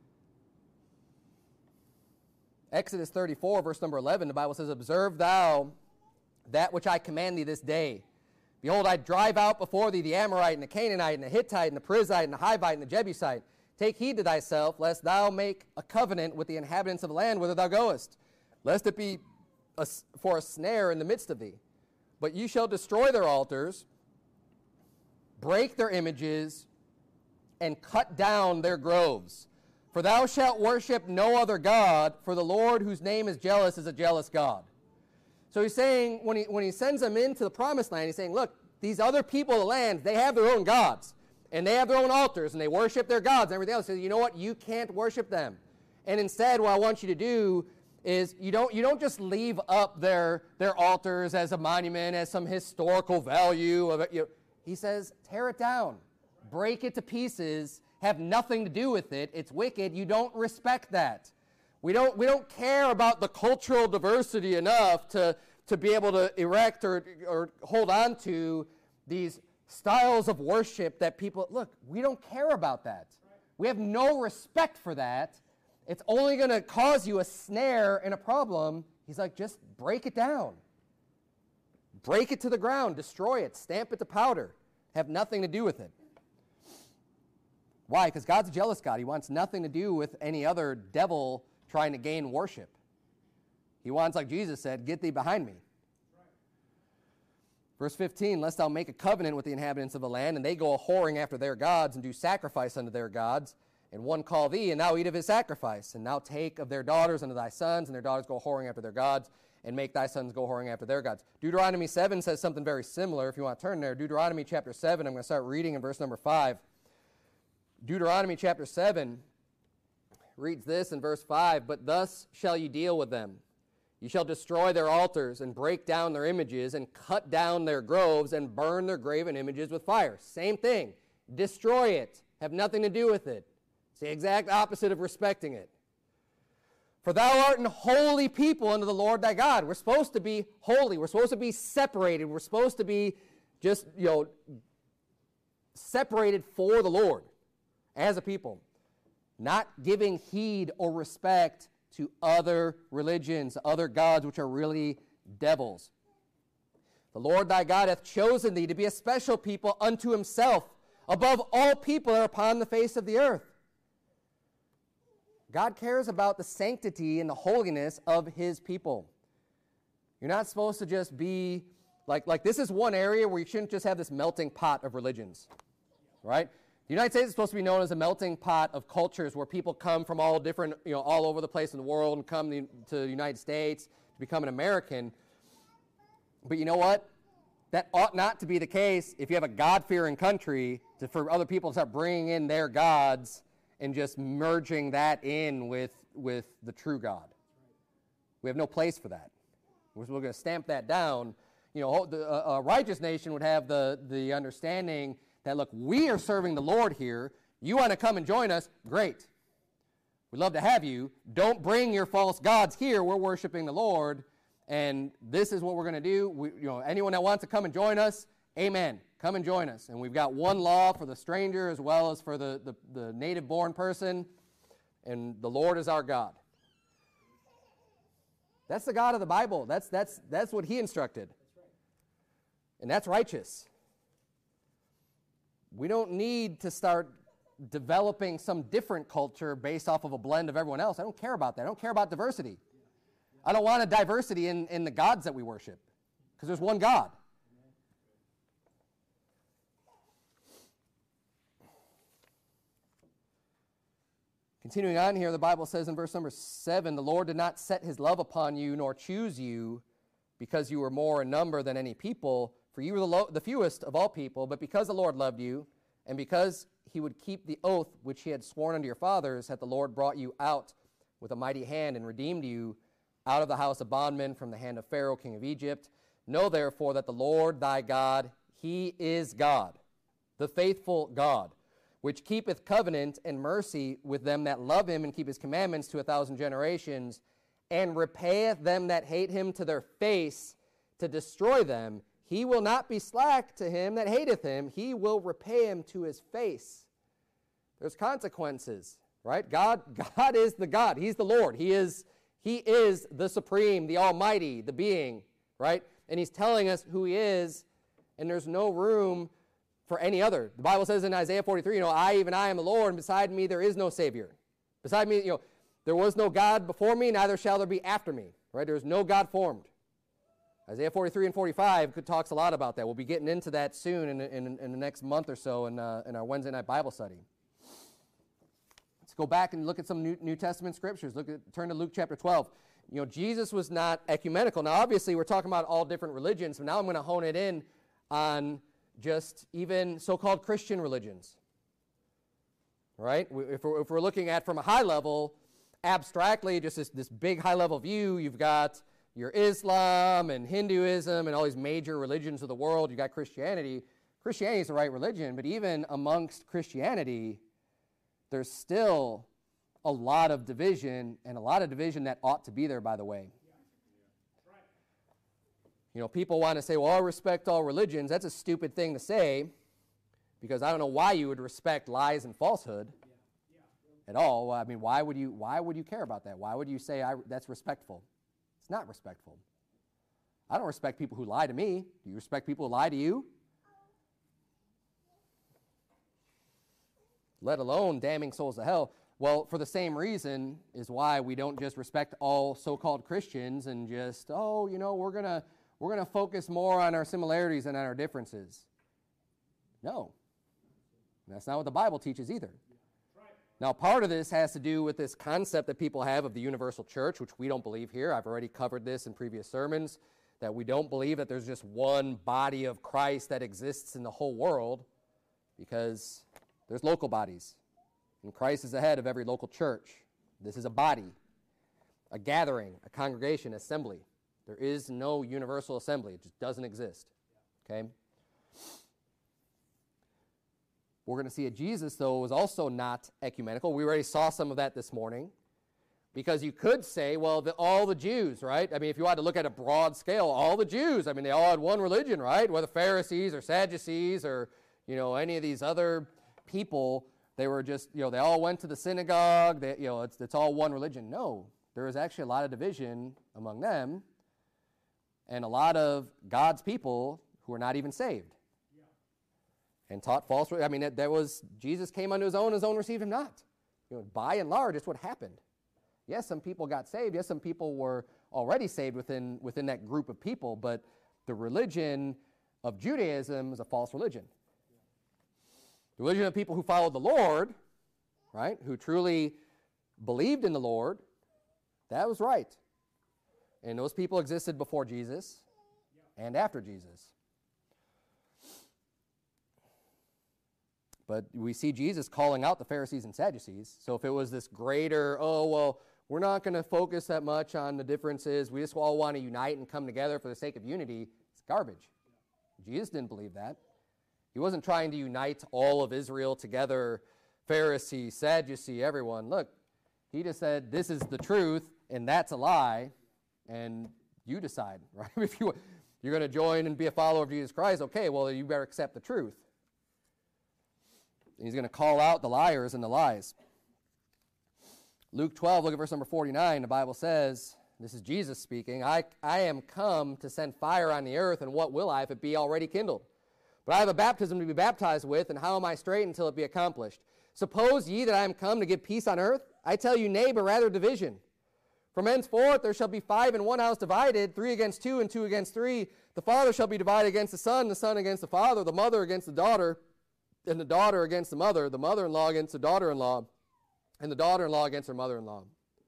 Exodus 34, verse number 11, the Bible says, observe thou that which I command thee this day. Behold, I drive out before thee the Amorite, and the Canaanite, and the Hittite, and the Perizzite, and the Hivite, and the Jebusite. Take heed to thyself, lest thou make a covenant with the inhabitants of the land whither thou goest, lest it be for a snare in the midst of thee. But ye shall destroy their altars, break their images, and cut down their groves. For thou shalt worship no other God, for the Lord whose name is a jealous God. So he's saying, when he sends them into the promised land, he's saying, look, these other people of the land, they have their own gods, and they have their own altars, and they worship their gods and everything else. He says, you know what? You can't worship them. And instead, what I want you to do is you don't just leave up their altars as a monument, as some historical value of it. He says, tear it down, break it to pieces, have nothing to do with it. It's wicked. You don't respect that. We don't care about the cultural diversity enough to be able to erect or hold on to these styles of worship that people, look, we don't care about that. We have no respect for that. It's only going to cause you a snare and a problem. He's like, just break it down. Break it to the ground. Destroy it. Stamp it to powder. Have nothing to do with it. Why? Because God's a jealous God. He wants nothing to do with any other devil trying to gain worship. He wants, like Jesus said, get thee behind me. Verse 15, lest thou make a covenant with the inhabitants of the land, and they go a-whoring after their gods, and do sacrifice unto their gods, and one call thee, and thou eat of his sacrifice, and thou take of their daughters unto thy sons, and their daughters go a-whoring after their gods, and make thy sons go a-whoring after their gods. Deuteronomy 7 says something very similar, if you want to turn there. Deuteronomy chapter 7, I'm going to start reading in verse number 5. Deuteronomy chapter 7 reads this in verse 5, but thus shall ye deal with them. You shall destroy their altars and break down their images and cut down their groves and burn their graven images with fire. Same thing. Destroy it. Have nothing to do with it. It's the exact opposite of respecting it. For thou art an holy people unto the Lord thy God. We're supposed to be holy. We're supposed to be separated. We're supposed to be just, separated for the Lord as a people. Not giving heed or respect to other religions, other gods, which are really devils. The Lord thy God hath chosen thee to be a special people unto himself, above all people that are upon the face of the earth. God cares about the sanctity and the holiness of his people. You're not supposed to just be, like this is one area where you shouldn't just have this melting pot of religions, right? The United States is supposed to be known as a melting pot of cultures where people come from all different, all over the place in the world and come to the United States to become an American. But you know what? That ought not to be the case if you have a God-fearing country for other people to start bringing in their gods and just merging that in with the true God. We have no place for that. We're going to stamp that down. A righteous nation would have the understanding that, look, we are serving the Lord here. You want to come and join us? Great. We'd love to have you. Don't bring your false gods here. We're worshiping the Lord, and this is what we're going to do. Anyone that wants to come and join us, amen. Come and join us. And we've got one law for the stranger as well as for the native-born person, and the Lord is our God. That's the God of the Bible. That's what he instructed. And that's righteous. We don't need to start developing some different culture based off of a blend of everyone else. I don't care about that. I don't care about diversity. I don't want a diversity in the gods that we worship, because there's one God. Continuing on here, the Bible says in verse number 7, the Lord did not set his love upon you nor choose you because you were more in number than any people, for you were the fewest of all people, but because the Lord loved you, and because he would keep the oath which he had sworn unto your fathers, hath the Lord brought you out with a mighty hand and redeemed you out of the house of bondmen from the hand of Pharaoh, king of Egypt. Know therefore that the Lord thy God, he is God, the faithful God, which keepeth covenant and mercy with them that love him and keep his commandments to 1,000 generations, and repayeth them that hate him to their face to destroy them. He will not be slack to him that hateth him. He will repay him to his face. There's consequences, right? God is the God. He's the Lord. He is the supreme, the almighty, the being, right? And he's telling us who he is, and there's no room for any other. The Bible says in Isaiah 43, I am the Lord, and beside me there is no Savior. Beside me, there was no God before me, neither shall there be after me, right? There's no God formed. Isaiah 43 and 45 talks a lot about that. We'll be getting into that soon in the next month or so in our Wednesday night Bible study. Let's go back and look at some New Testament scriptures. Turn to Luke chapter 12. Jesus was not ecumenical. Now, obviously, we're talking about all different religions, but now I'm going to hone it in on just even so-called Christian religions. Right? If we're looking at from a high level, abstractly, just this big high-level view, you've got your Islam and Hinduism and all these major religions of the world. You got Christianity. Christianity is the right religion, but even amongst Christianity, there's still a lot of division, and a lot of division that ought to be there, by the way. People want to say, well, I respect all religions. That's a stupid thing to say, because I don't know why you would respect lies and falsehood at all. I mean, why would you care about that? Why would you say that's respectful? It's not respectful. I don't respect people who lie to me. Do you respect people who lie to you? Let alone damning souls to hell. Well, for the same reason is why we don't just respect all so-called Christians and just, we're gonna focus more on our similarities than on our differences. No. That's not what the Bible teaches either. Now, part of this has to do with this concept that people have of the universal church, which we don't believe here. I've already covered this in previous sermons, that we don't believe that there's just one body of Christ that exists in the whole world, because there's local bodies, and Christ is the head of every local church. This is a body. a gathering, a congregation, assembly. There is no universal assembly. It just doesn't exist. Okay? We're going to see that Jesus, though, was also not ecumenical. We already saw some of that this morning. Because you could say, well, all the Jews, right? I mean, if you had to look at a broad scale, all the Jews, I mean, they all had one religion, right? Whether Pharisees or Sadducees or, any of these other people, they were just, they all went to the synagogue. They, it's all one religion. No, there was actually a lot of division among them and a lot of God's people who were not even saved and taught false. I mean, that was, Jesus came unto his own received him not. By and large, it's what happened. Yes, some people got saved. Yes, some people were already saved within that group of people, but the religion of Judaism is a false religion. The religion of people who followed the Lord, right, who truly believed in the Lord, that was right. And those people existed before Jesus and after Jesus. But we see Jesus calling out the Pharisees and Sadducees. So if it was this greater, we're not going to focus that much on the differences. We just all want to unite and come together for the sake of unity. It's garbage. Jesus didn't believe that. He wasn't trying to unite all of Israel together, Pharisee, Sadducee, everyone. Look, he just said, this is the truth, and that's a lie, and you decide, right? If you're going to join and be a follower of Jesus Christ, okay, well, you better accept the truth. And he's going to call out the liars and the lies. Luke 12, look at verse number 49. The Bible says, this is Jesus speaking, I am come to send fire on the earth, and what will I if it be already kindled? But I have a baptism to be baptized with, and how am I straight until it be accomplished? Suppose ye that I am come to give peace on earth? I tell you, nay, but rather division. From henceforth there shall be 5 in one house divided, 3 against 2, and 2 against 3. The father shall be divided against the son against the father, the mother against the daughter, and the daughter against the mother-in-law against the daughter-in-law, and the daughter-in-law against her mother-in-law.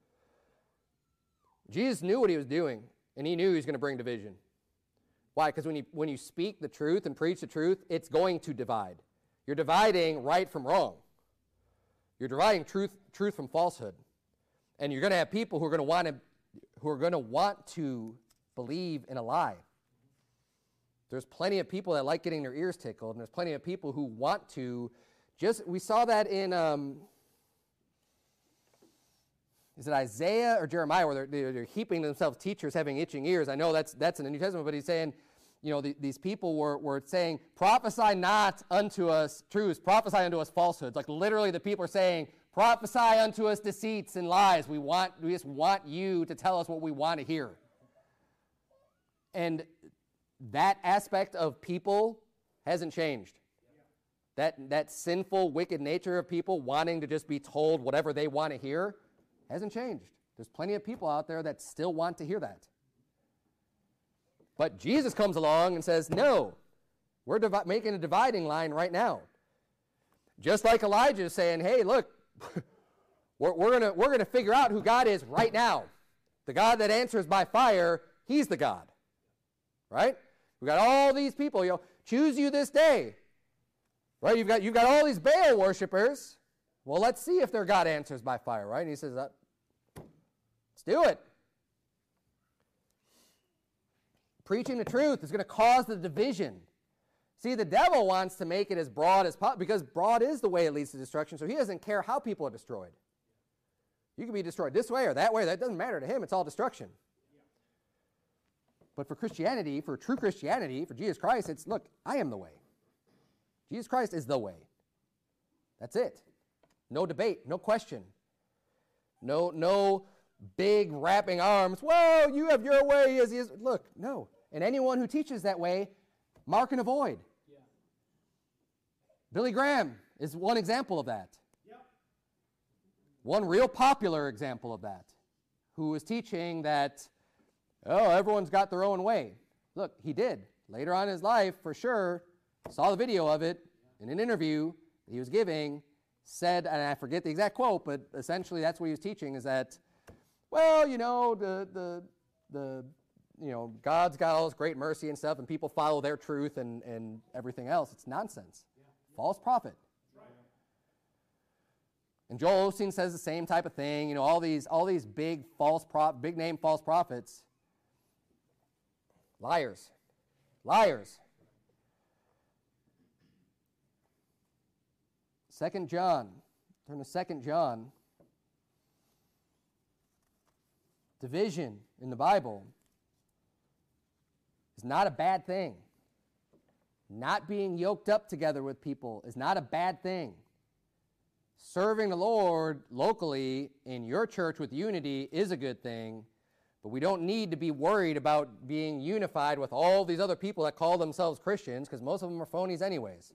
Jesus knew what he was doing, and he knew he was going to bring division. Why? Because when you speak the truth and preach the truth, it's going to divide. You're dividing right from wrong. You're dividing truth from falsehood. And you're going to have people who are going to want to believe in a lie. There's plenty of people that like getting their ears tickled, and there's plenty of people who want to we saw that in, is it Isaiah or Jeremiah, where they're heaping themselves teachers having itching ears. I know that's in the New Testament, but he's saying, these people were saying, prophesy not unto us truths, prophesy unto us falsehoods. Like literally the people are saying, prophesy unto us deceits and lies. We just want you to tell us what we want to hear. And that aspect of people hasn't changed. That sinful, wicked nature of people wanting to just be told whatever they want to hear hasn't changed. There's plenty of people out there that still want to hear that. But Jesus comes along and says, no, we're making a dividing line right now. Just like Elijah is saying, hey, look, we're gonna figure out who God is right now. The God that answers by fire, he's the God. Right? We've got all these people, choose you this day. Right? You've got all these Baal worshipers. Well, let's see if their God answers by fire, right? And he says, let's do it. Preaching the truth is going to cause the division. See, the devil wants to make it as broad as possible, because broad is the way it leads to destruction, so he doesn't care how people are destroyed. You can be destroyed this way or that way. That doesn't matter to him. It's all destruction. But for Christianity, for true Christianity, for Jesus Christ, it's, look, I am the way. Jesus Christ is the way. That's it. No debate, no question. No big wrapping arms. Well, you have your way. He is. Look, no. And anyone who teaches that way, mark and avoid. Yeah. Billy Graham is one example of that. Yep. One real popular example of that, who was teaching that, everyone's got their own way. Look, he did. Later on in his life, for sure, saw the video of it in an interview that he was giving, said, and I forget the exact quote, but essentially that's what he was teaching, is that, well, God's got all this great mercy and stuff, and people follow their truth and everything else. It's nonsense. Yeah. False prophet. Right. And Joel Osteen says the same type of thing. You know, all these big name false prophets, liars. 2 John, turn to 2 John. Division in the Bible is not a bad thing. Not being yoked up together with people is not a bad thing. Serving the Lord locally in your church with unity is a good thing, but we don't need to be worried about being unified with all these other people that call themselves Christians, because most of them are phonies anyways.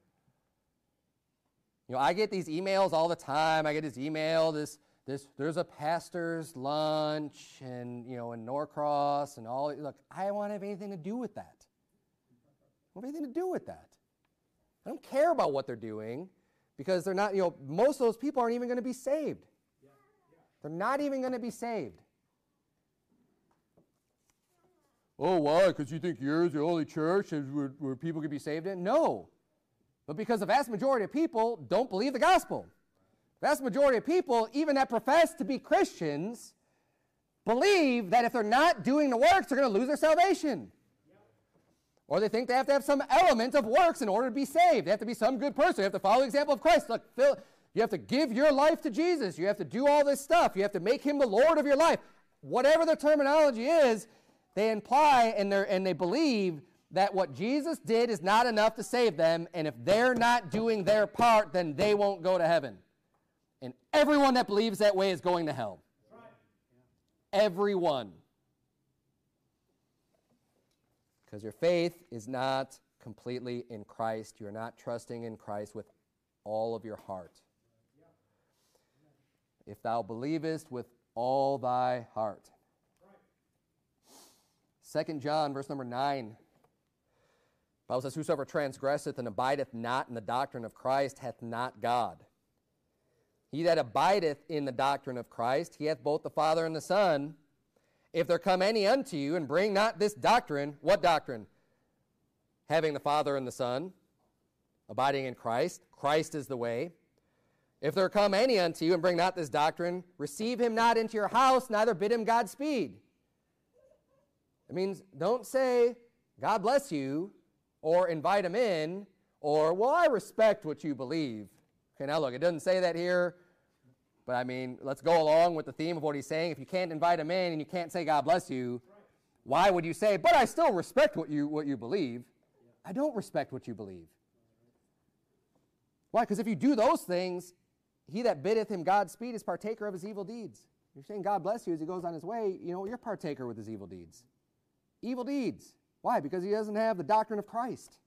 You know, I get these emails all the time. I get this email, there's a pastor's lunch, and, you know, in Norcross and all. Look, I don't want to have anything to do with that. I don't have anything to do with that. I don't care about what they're doing, because they're not, you know, most of those people aren't even going to be saved. They're not even going to be saved. Oh, why? Because you think yours the only church where people can be saved in? No. But because the vast majority of people don't believe the gospel. The vast majority of people, even that profess to be Christians, believe that if they're not doing the works, they're going to lose their salvation. Or they think they have to have some element of works in order to be saved. They have to be some good person. They have to follow the example of Christ. Look, Phil, you have to give your life to Jesus. You have to do all this stuff. You have to make him the Lord of your life. Whatever the terminology is, they imply and they believe that what Jesus did is not enough to save them, and if they're not doing their part, then they won't go to heaven. And everyone that believes that way is going to hell. Everyone. Because your faith is not completely in Christ. You're not trusting in Christ with all of your heart. If thou believest with all thy heart. 2 John, verse number 9. The Bible says, whosoever transgresseth and abideth not in the doctrine of Christ hath not God. He that abideth in the doctrine of Christ, he hath both the Father and the Son. If there come any unto you and bring not this doctrine, what doctrine? Having the Father and the Son, abiding in Christ. Christ is the way. If there come any unto you and bring not this doctrine, receive him not into your house, neither bid him Godspeed. It means don't say, God bless you, or invite him in, or, well, I respect what you believe. Okay, now look, it doesn't say that here, but I mean, let's go along with the theme of what he's saying. If you can't invite him in and you can't say God bless you, why would you say, but I still respect what you believe? I don't respect what you believe. Why? Because if you do those things, he that biddeth him Godspeed is partaker of his evil deeds. You're saying God bless you as he goes on his way, you know, you're partaker with his evil deeds. Evil deeds. Why? Because he doesn't have the doctrine of Christ.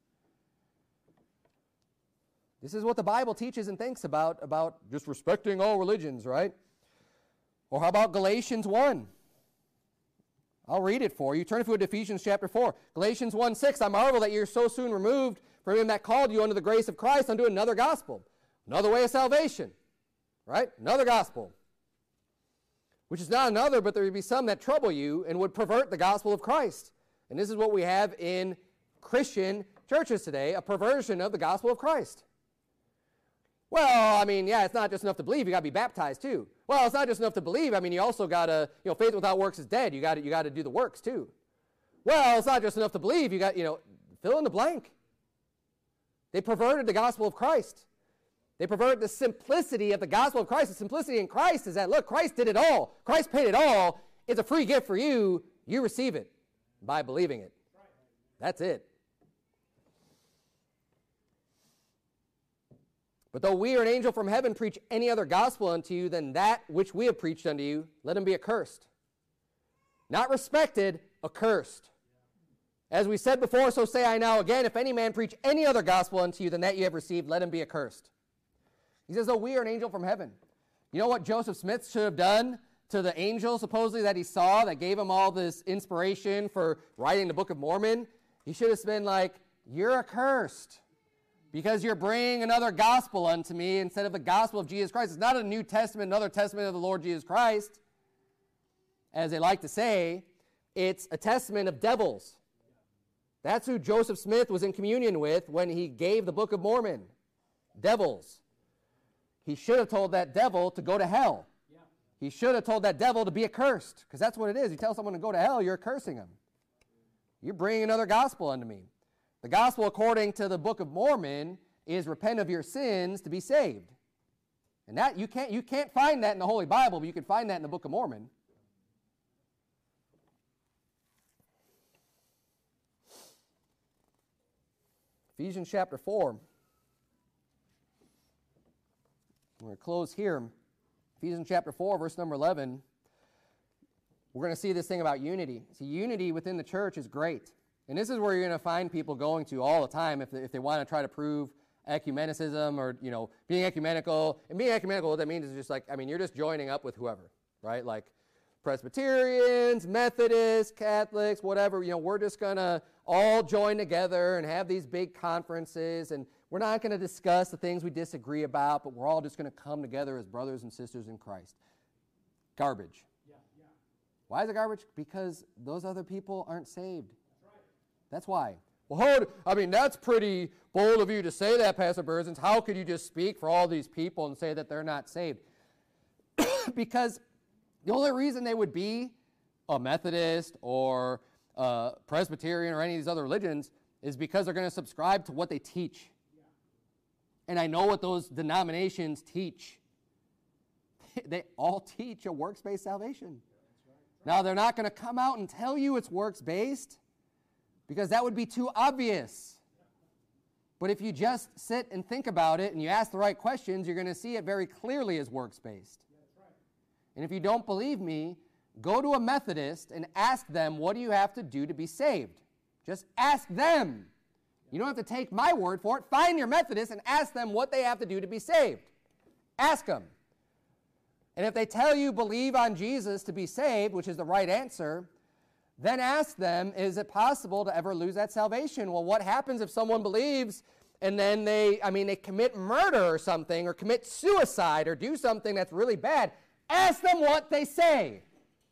This is what the Bible teaches and thinks about just respecting all religions, right? Or how about Galatians 1? I'll read it for you. Turn to Ephesians chapter 4. Galatians 1:6, I marvel that you're so soon removed from him that called you unto the grace of Christ unto another gospel. Another way of salvation, right? Another gospel. Which is not another, but there would be some that trouble you and would pervert the gospel of Christ. And this is what we have in Christian churches today, a perversion of the gospel of Christ. Well, I mean, yeah, it's not just enough to believe. You got to be baptized too. Well, it's not just enough to believe. I mean, you also got to, faith without works is dead. You got to do the works too. Well, it's not just enough to believe. You got, fill in the blank. They perverted the gospel of Christ. They perverted the simplicity of the gospel of Christ. The simplicity in Christ is that, look, Christ did it all. Christ paid it all. It's a free gift for you. You receive it by believing it. That's it. But though we or an angel from heaven preach any other gospel unto you than that which we have preached unto you, let him be accursed. Not respected, accursed. As we said before, so say I now again, if any man preach any other gospel unto you than that you have received, let him be accursed. He says, though we are an angel from heaven. You know what Joseph Smith should have done to the angel, supposedly, that he saw, that gave him all this inspiration for writing the Book of Mormon? He should have been like, you're accursed, because you're bringing another gospel unto me instead of the gospel of Jesus Christ. It's not a New Testament, another testament of the Lord Jesus Christ, as they like to say. It's a testament of devils. That's who Joseph Smith was in communion with when he gave the Book of Mormon. Devils. he should have told that devil to go to hell. Yeah. He should have told that devil to be accursed, because that's what it is. You tell someone to go to hell, you're cursing him. You're bringing another gospel unto me. The gospel, according to the Book of Mormon, is repent of your sins to be saved. And that you can't find that in the Holy Bible, but you can find that in the Book of Mormon. Ephesians chapter 4. We're going to close here. Ephesians chapter 4, verse number 11. We're going to see this thing about unity. See, unity within the church is great. And this is where you're going to find people going to all the time if they want to try to prove ecumenicism or, being ecumenical. And being ecumenical, what that means is just you're just joining up with whoever, right? Like Presbyterians, Methodists, Catholics, whatever, we're just going to all join together and have these big conferences, and we're not going to discuss the things we disagree about, but we're all just going to come together as brothers and sisters in Christ. Garbage. Yeah. Why is it garbage? Because those other people aren't saved. That's why. Well, that's pretty bold of you to say that, Pastor Berzins. How could you just speak for all these people and say that they're not saved? Because the only reason they would be a Methodist or Presbyterian or any of these other religions is because they're going to subscribe to what they teach. Yeah. And I know what those denominations teach. They all teach a works-based salvation. Right. Now, they're not going to come out and tell you it's works-based because that would be too obvious. But if you just sit and think about it and you ask the right questions, you're going to see it very clearly as works-based. Yeah, right. And if you don't believe me, go to a Methodist and ask them, what do you have to do to be saved? Just ask them. You don't have to take my word for it. Find your Methodist and ask them what they have to do to be saved. Ask them. And if they tell you believe on Jesus to be saved, which is the right answer, then ask them, is it possible to ever lose that salvation? Well, what happens if someone believes and then they commit murder or something, or commit suicide, or do something that's really bad? Ask them what they say.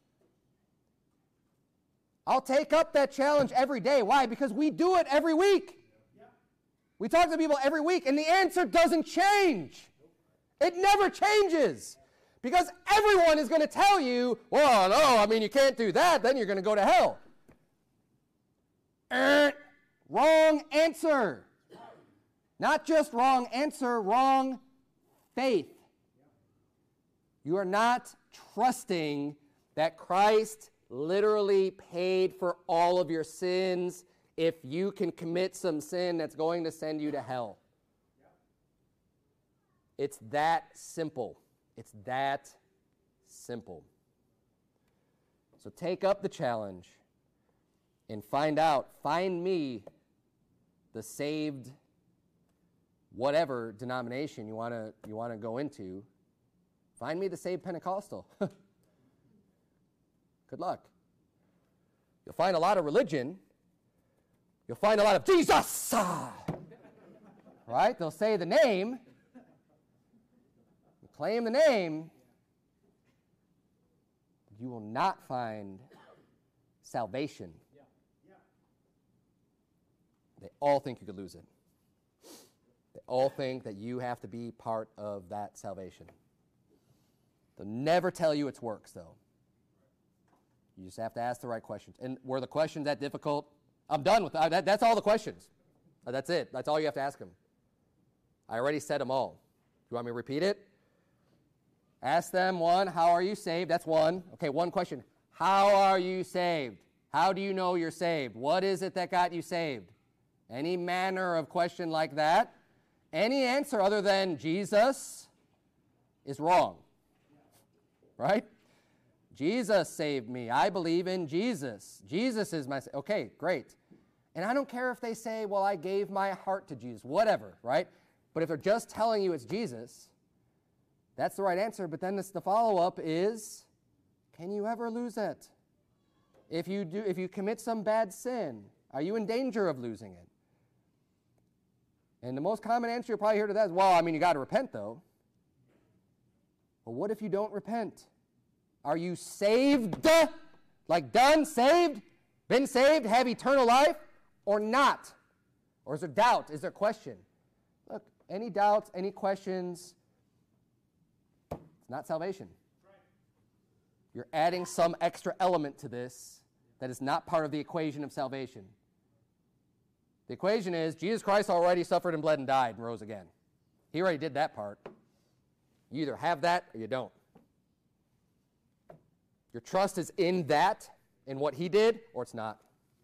I'll take up that challenge every day. Why? Because we do it every week. We talk to people every week, and the answer doesn't change. It never changes. Because everyone is going to tell you, well, no, you can't do that, then you're going to go to hell. Wrong answer. Not just wrong answer, wrong faith. You are not trusting that Christ literally paid for all of your sins if you can commit some sin that's going to send you to hell. It's that simple. It's that simple. So take up the challenge and find me the saved whatever denomination you want to go into. Find me the saved Pentecostal. Good luck. You'll find a lot of religion. You'll find a lot of Jesus. Right? They'll say the name. Claim the name. You will not find salvation. They all think you could lose it. They all think that you have to be part of that salvation. They'll never tell you it's works, though. You just have to ask the right questions. And were the questions that difficult? I'm done with that. That's all the questions. That's it. That's all you have to ask them. I already said them all. Do you want me to repeat it? Ask them, one, how are you saved? That's one. Okay, one question. How are you saved? How do you know you're saved? What is it that got you saved? Any manner of question like that, any answer other than Jesus is wrong. Right? Jesus saved me. I believe in Jesus. Jesus is my... Okay, great. And I don't care if they say, well, I gave my heart to Jesus. Whatever, right? But if they're just telling you it's Jesus, that's the right answer. But then the follow-up is, can you ever lose it? If you commit some bad sin, are you in danger of losing it? And the most common answer you'll probably hear to that is, well, you got to repent, though. Well, what if you don't repent? Are you saved? Like done, saved, been saved, have eternal life, or not? Or is there doubt? Is there question? Look, any doubts, any questions, It's not salvation. You're adding some extra element to this that is not part of the equation of salvation. The equation is Jesus Christ already suffered and bled and died and rose again. He already did that part. You either have that or you don't. Your trust is in that, in what he did, or it's not.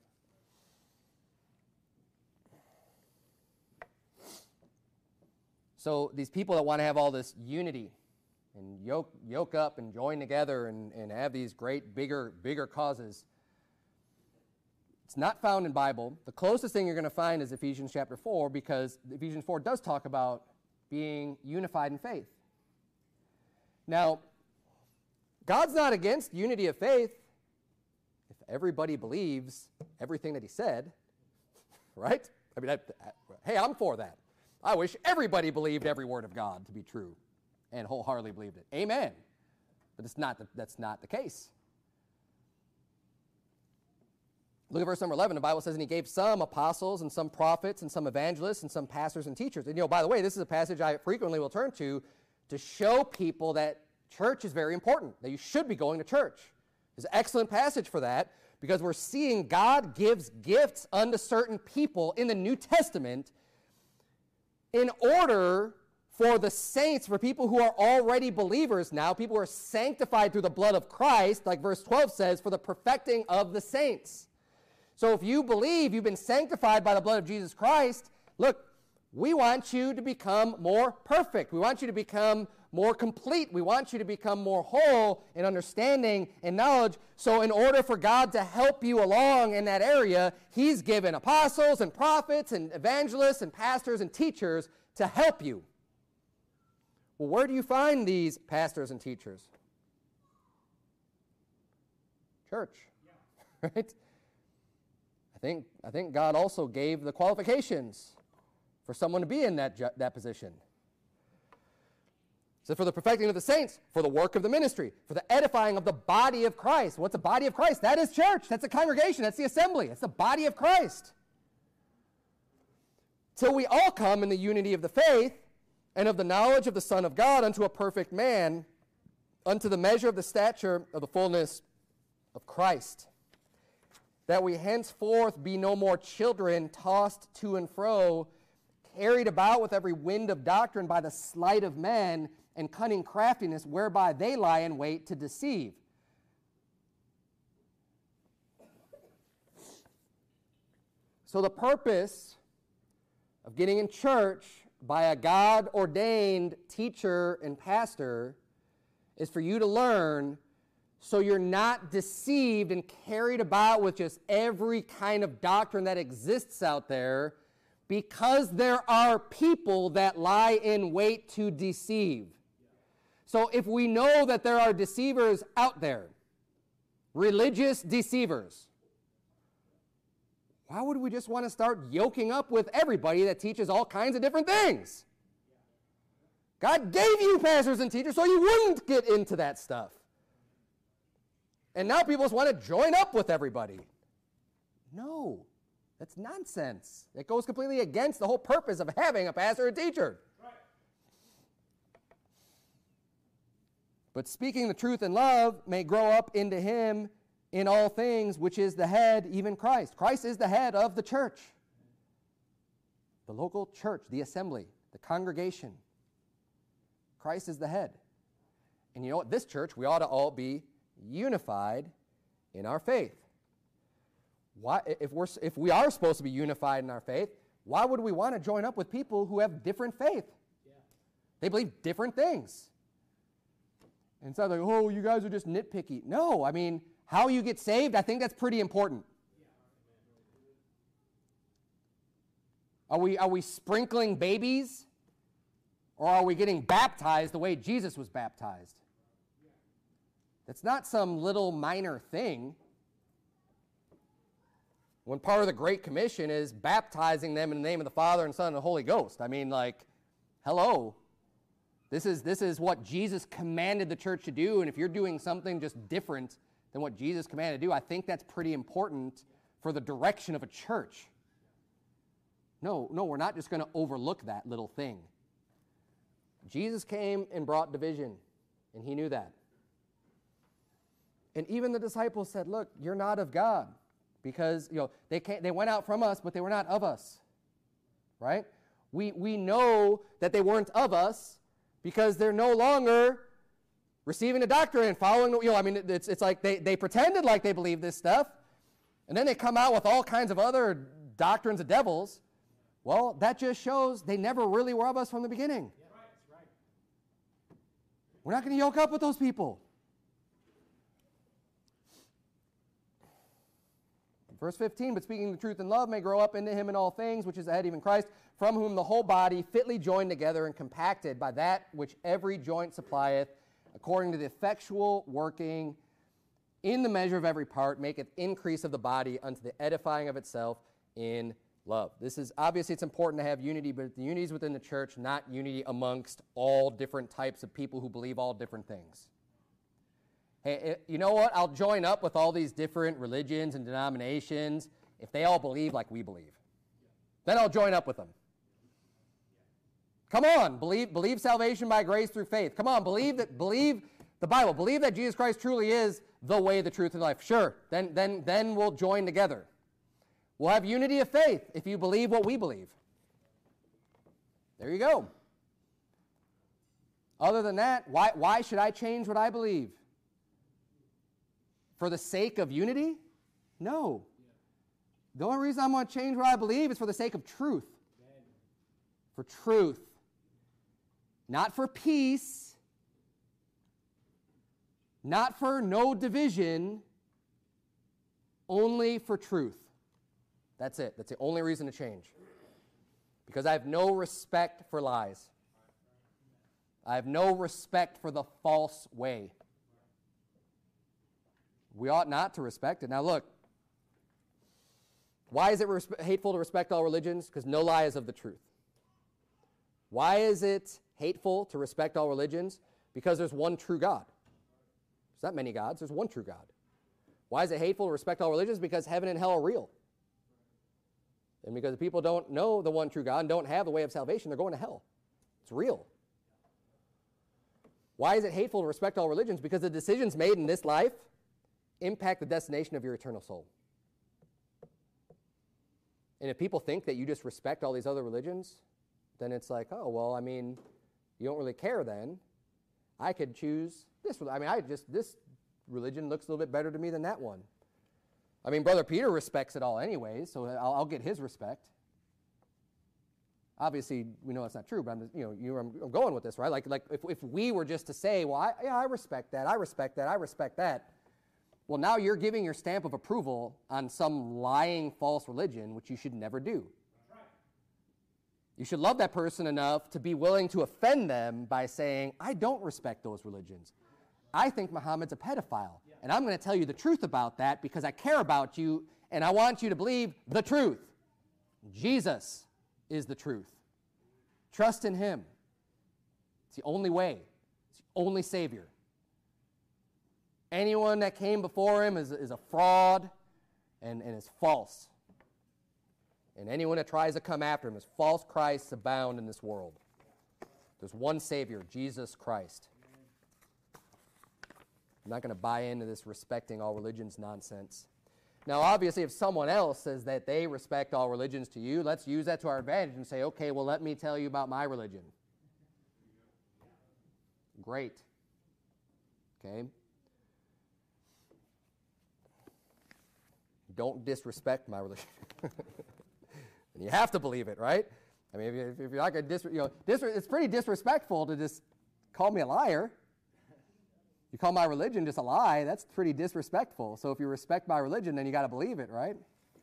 So these people that want to have all this unity and yoke up and join together and have these great, bigger causes, it's not found in Bible. The closest thing you're going to find is Ephesians chapter 4, because Ephesians 4 does talk about being unified in faith. Now, God's not against unity of faith if everybody believes everything that he said, right? I mean, hey, I'm for that. I wish everybody believed every word of God to be true and wholeheartedly believed it. Amen. But that's not the case. Look at verse number 11. The Bible says, and he gave some apostles and some prophets and some evangelists and some pastors and teachers. And, by the way, this is a passage I frequently will turn to show people that church is very important, that you should be going to church. It's an excellent passage for that, because we're seeing God gives gifts unto certain people in the New Testament in order for the saints, for people who are already believers now, people who are sanctified through the blood of Christ, like verse 12 says, for the perfecting of the saints. So if you believe you've been sanctified by the blood of Jesus Christ, look, we want you to become more perfect. We want you to become more complete. We want you to become more whole in understanding and knowledge. So in order for God to help you along in that area, he's given apostles and prophets and evangelists and pastors and teachers to help you. Well, where do you find these pastors and teachers? Church, right? I think God also gave the qualifications for someone to be in that position. So for the perfecting of the saints, for the work of the ministry, for the edifying of the body of Christ. What's the body of Christ? That is church. That's the congregation. That's the assembly. It's the body of Christ. Till we all come in the unity of the faith and of the knowledge of the Son of God unto a perfect man, unto the measure of the stature of the fullness of Christ. That we henceforth be no more children, tossed to and fro, carried about with every wind of doctrine by the sleight of men and cunning craftiness, whereby they lie in wait to deceive. So the purpose of getting in church by a God-ordained teacher and pastor is for you to learn, so you're not deceived and carried about with just every kind of doctrine that exists out there, because there are people that lie in wait to deceive. So if we know that there are deceivers out there, religious deceivers, why would we just want to start yoking up with everybody that teaches all kinds of different things? God gave you pastors and teachers so you wouldn't get into that stuff. And now people just want to join up with everybody. No, that's nonsense. It goes completely against the whole purpose of having a pastor and teacher. Right. But speaking the truth in love may grow up into him in all things, which is the head, even Christ. Christ is the head of the church. The local church, the assembly, the congregation. Christ is the head. And you know what? This church, we ought to all be unified in our faith. Why, if we are supposed to be unified in our faith, why would we want to join up with people who have different faith? Yeah. They believe different things. And it's not like, oh, you guys are just nitpicky. No, I mean, how you get saved, I think that's pretty important. Are we sprinkling babies? Or are we getting baptized the way Jesus was baptized? That's not some little minor thing. When part of the Great Commission is baptizing them in the name of the Father and Son and the Holy Ghost. I mean, like, hello. This is what Jesus commanded the church to do, and if you're doing something just different than what Jesus commanded to do, I think that's pretty important for the direction of a church. No, we're not just going to overlook that little thing. Jesus came and brought division And he knew that. And even the disciples said, look, you're not of God. Because they went out from us, but they were not of us. Right? We know that they weren't of us because they're no longer receiving the doctrine and following, it's like they pretended like they believed this stuff, and then they come out with all kinds of other doctrines of devils. Well, that just shows they never really were of us from the beginning. Yeah, right. We're not going to yoke up with those people. Verse 15, but speaking the truth in love may grow up into him in all things, which is the head, even Christ, from whom the whole body, fitly joined together and compacted by that which every joint supplieth, according to the effectual working in the measure of every part, maketh increase of the body unto the edifying of itself in love. This is, obviously it's important to have unity, but the unity is within the church, not unity amongst all different types of people who believe all different things. Hey, you know what? I'll join up with all these different religions and denominations if they all believe like we believe. Then I'll join up with them. Come on, believe salvation by grace through faith. Come on, believe the Bible. Believe that Jesus Christ truly is the way, the truth, and life. Sure, then we'll join together. We'll have unity of faith if you believe what we believe. There you go. Other than that, why should I change what I believe? For the sake of unity? No. The only reason I'm going to change what I believe is for the sake of truth. For truth. Not for peace. Not for no division. Only for truth. That's it. That's the only reason to change. Because I have no respect for lies. I have no respect for the false way. We ought not to respect it. Now look, why is it hateful to respect all religions? Because no lie is of the truth. Why is it hateful to respect all religions? Because there's one true God. There's not many gods, there's one true God. Why is it hateful to respect all religions? Because heaven and hell are real. And because the people don't know the one true God and don't have the way of salvation, they're going to hell. It's real. Why is it hateful to respect all religions? Because the decisions made in this life impact the destination of your eternal soul. And if people think that you just respect all these other religions, then it's like, oh, well, you don't really care then. I could choose this. This religion looks a little bit better to me than that one. Brother Peter respects it all anyways, so I'll get his respect. Obviously, we know that's not true, but I'm going with this, right? Like if we were just to say, well, I respect that, I respect that, I respect that. Well, now you're giving your stamp of approval on some lying false religion, which you should never do. Right. You should love that person enough to be willing to offend them by saying, I don't respect those religions. I think Muhammad's a pedophile, and I'm going to tell you the truth about that because I care about you, and I want you to believe the truth. Jesus is the truth. Trust in him. It's the only way. It's the only Savior. Anyone that came before him is a fraud and is false. And anyone that tries to come after him is false Christs abound in this world. There's one Savior, Jesus Christ. I'm not going to buy into this respecting all religions nonsense. Now, obviously, if someone else says that they respect all religions to you, let's use that to our advantage and say, okay, well, let me tell you about my religion. Great. Okay? Don't disrespect my religion. And you have to believe it, right? If you're not going to it's pretty disrespectful to just call me a liar. You call my religion just a lie, that's pretty disrespectful. So if you respect my religion, then you got to believe it, right?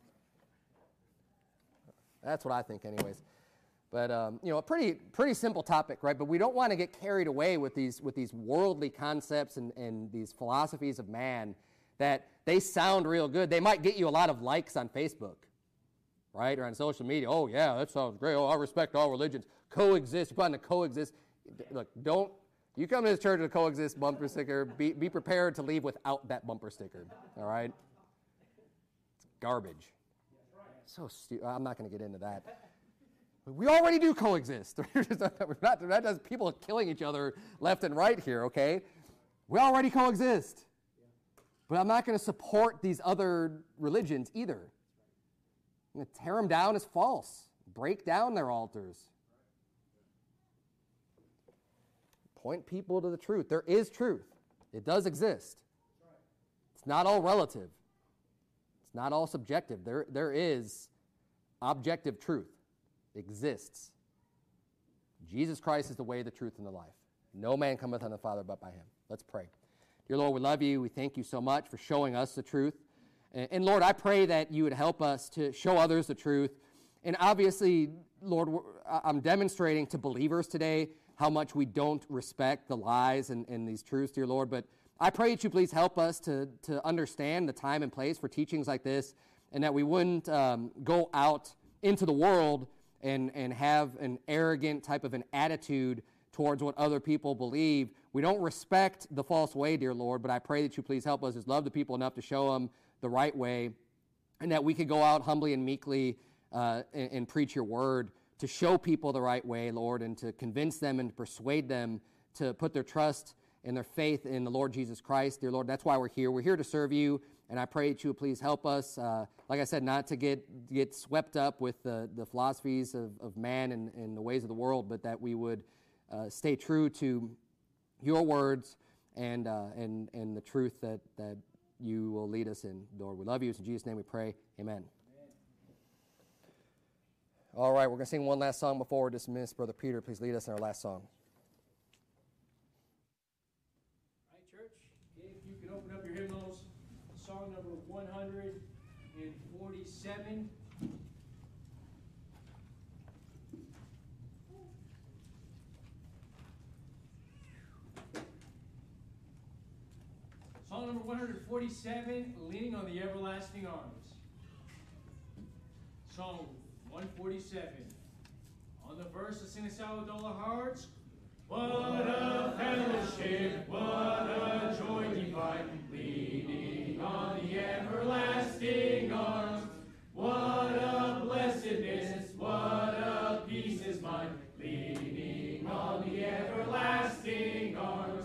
That's what I think anyways. But, a pretty simple topic, right? But we don't want to get carried away with these worldly concepts and these philosophies of man that they sound real good. They might get you a lot of likes on Facebook, right? Or on social media. Oh, yeah, that sounds great. Oh, I respect all religions. Coexist. You put on the coexist. Look, you come to this church with a coexist bumper sticker, be prepared to leave without that bumper sticker, all right? It's garbage. So stupid. I'm not going to get into that. We already do coexist. That does people killing each other left and right here, okay? We already coexist. But I'm not going to support these other religions either. I'm going to tear them down as false. Break down their altars. Point people to the truth. There is truth. It does exist. It's not all relative. It's not all subjective. There is objective truth. It exists. Jesus Christ is the way, the truth, and the life. No man cometh unto the Father but by him. Let's pray. Dear Lord, we love you. We thank you so much for showing us the truth. And Lord, I pray that you would help us to show others the truth. And obviously, Lord, I'm demonstrating to believers today how much we don't respect the lies and these truths, dear Lord. But I pray that you please help us to understand the time and place for teachings like this, and that we wouldn't go out into the world and have an arrogant type of an attitude towards what other people believe. We don't respect the false way, dear Lord, but I pray that you please help us just love the people enough to show them the right way, and that we could go out humbly and meekly and preach your word to show people the right way, Lord, and to convince them and to persuade them to put their trust and their faith in the Lord Jesus Christ. Dear Lord, that's why we're here. We're here to serve you, and I pray that you would please help us, like I said, not to get swept up with the philosophies of man and the ways of the world, but that we would stay true to your words and the truth that you will lead us in. Lord, we love you. It's in Jesus' name we pray. Amen. All right, we're going to sing one last song before we're dismissed. Brother Peter, please lead us in our last song. All right, church, if you can open up your hymnals, song number 147. Song number 147, Leaning on the Everlasting Arms. Song 147. On the verse, let's sing this out with all our hearts. What a fellowship, what a joy divine, leaning on the everlasting arms. What a blessedness, what a peace is mine, leaning on the everlasting arms.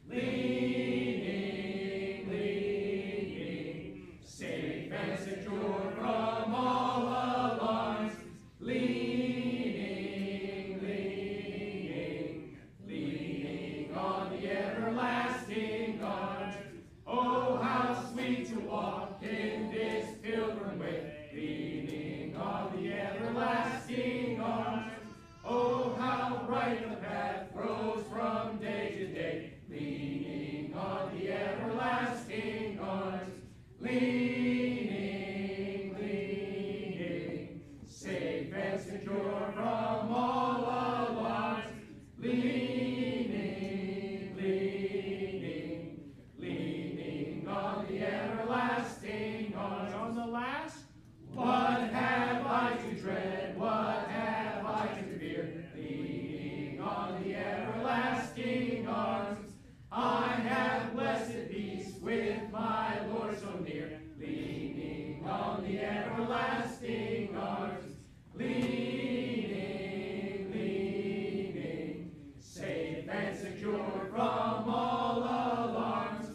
Leaning, leaning, safe and secure from all alarms. Leaning, leaning, leaning on the everlasting arms. Oh, how sweet to walk in this pilgrim way, leaning on the everlasting arms. Oh, how bright the path grows from day to day, leaning on the everlasting arms. Leaning, leaning, safe and secure from all alarms. Leaning, leaning, leaning on the everlasting arms. On the last, what have I to dread? What have I to fear? Leaning on the everlasting arms. I have blessed peace with my Lord so near, leaning on the everlasting arms. Leaning, leaning, safe and secure from all alarms.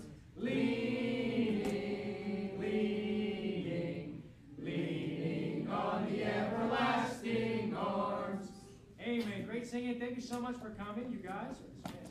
Leaning, leaning, leaning on the everlasting arms. Amen. Great singing. Thank you so much for coming, you guys.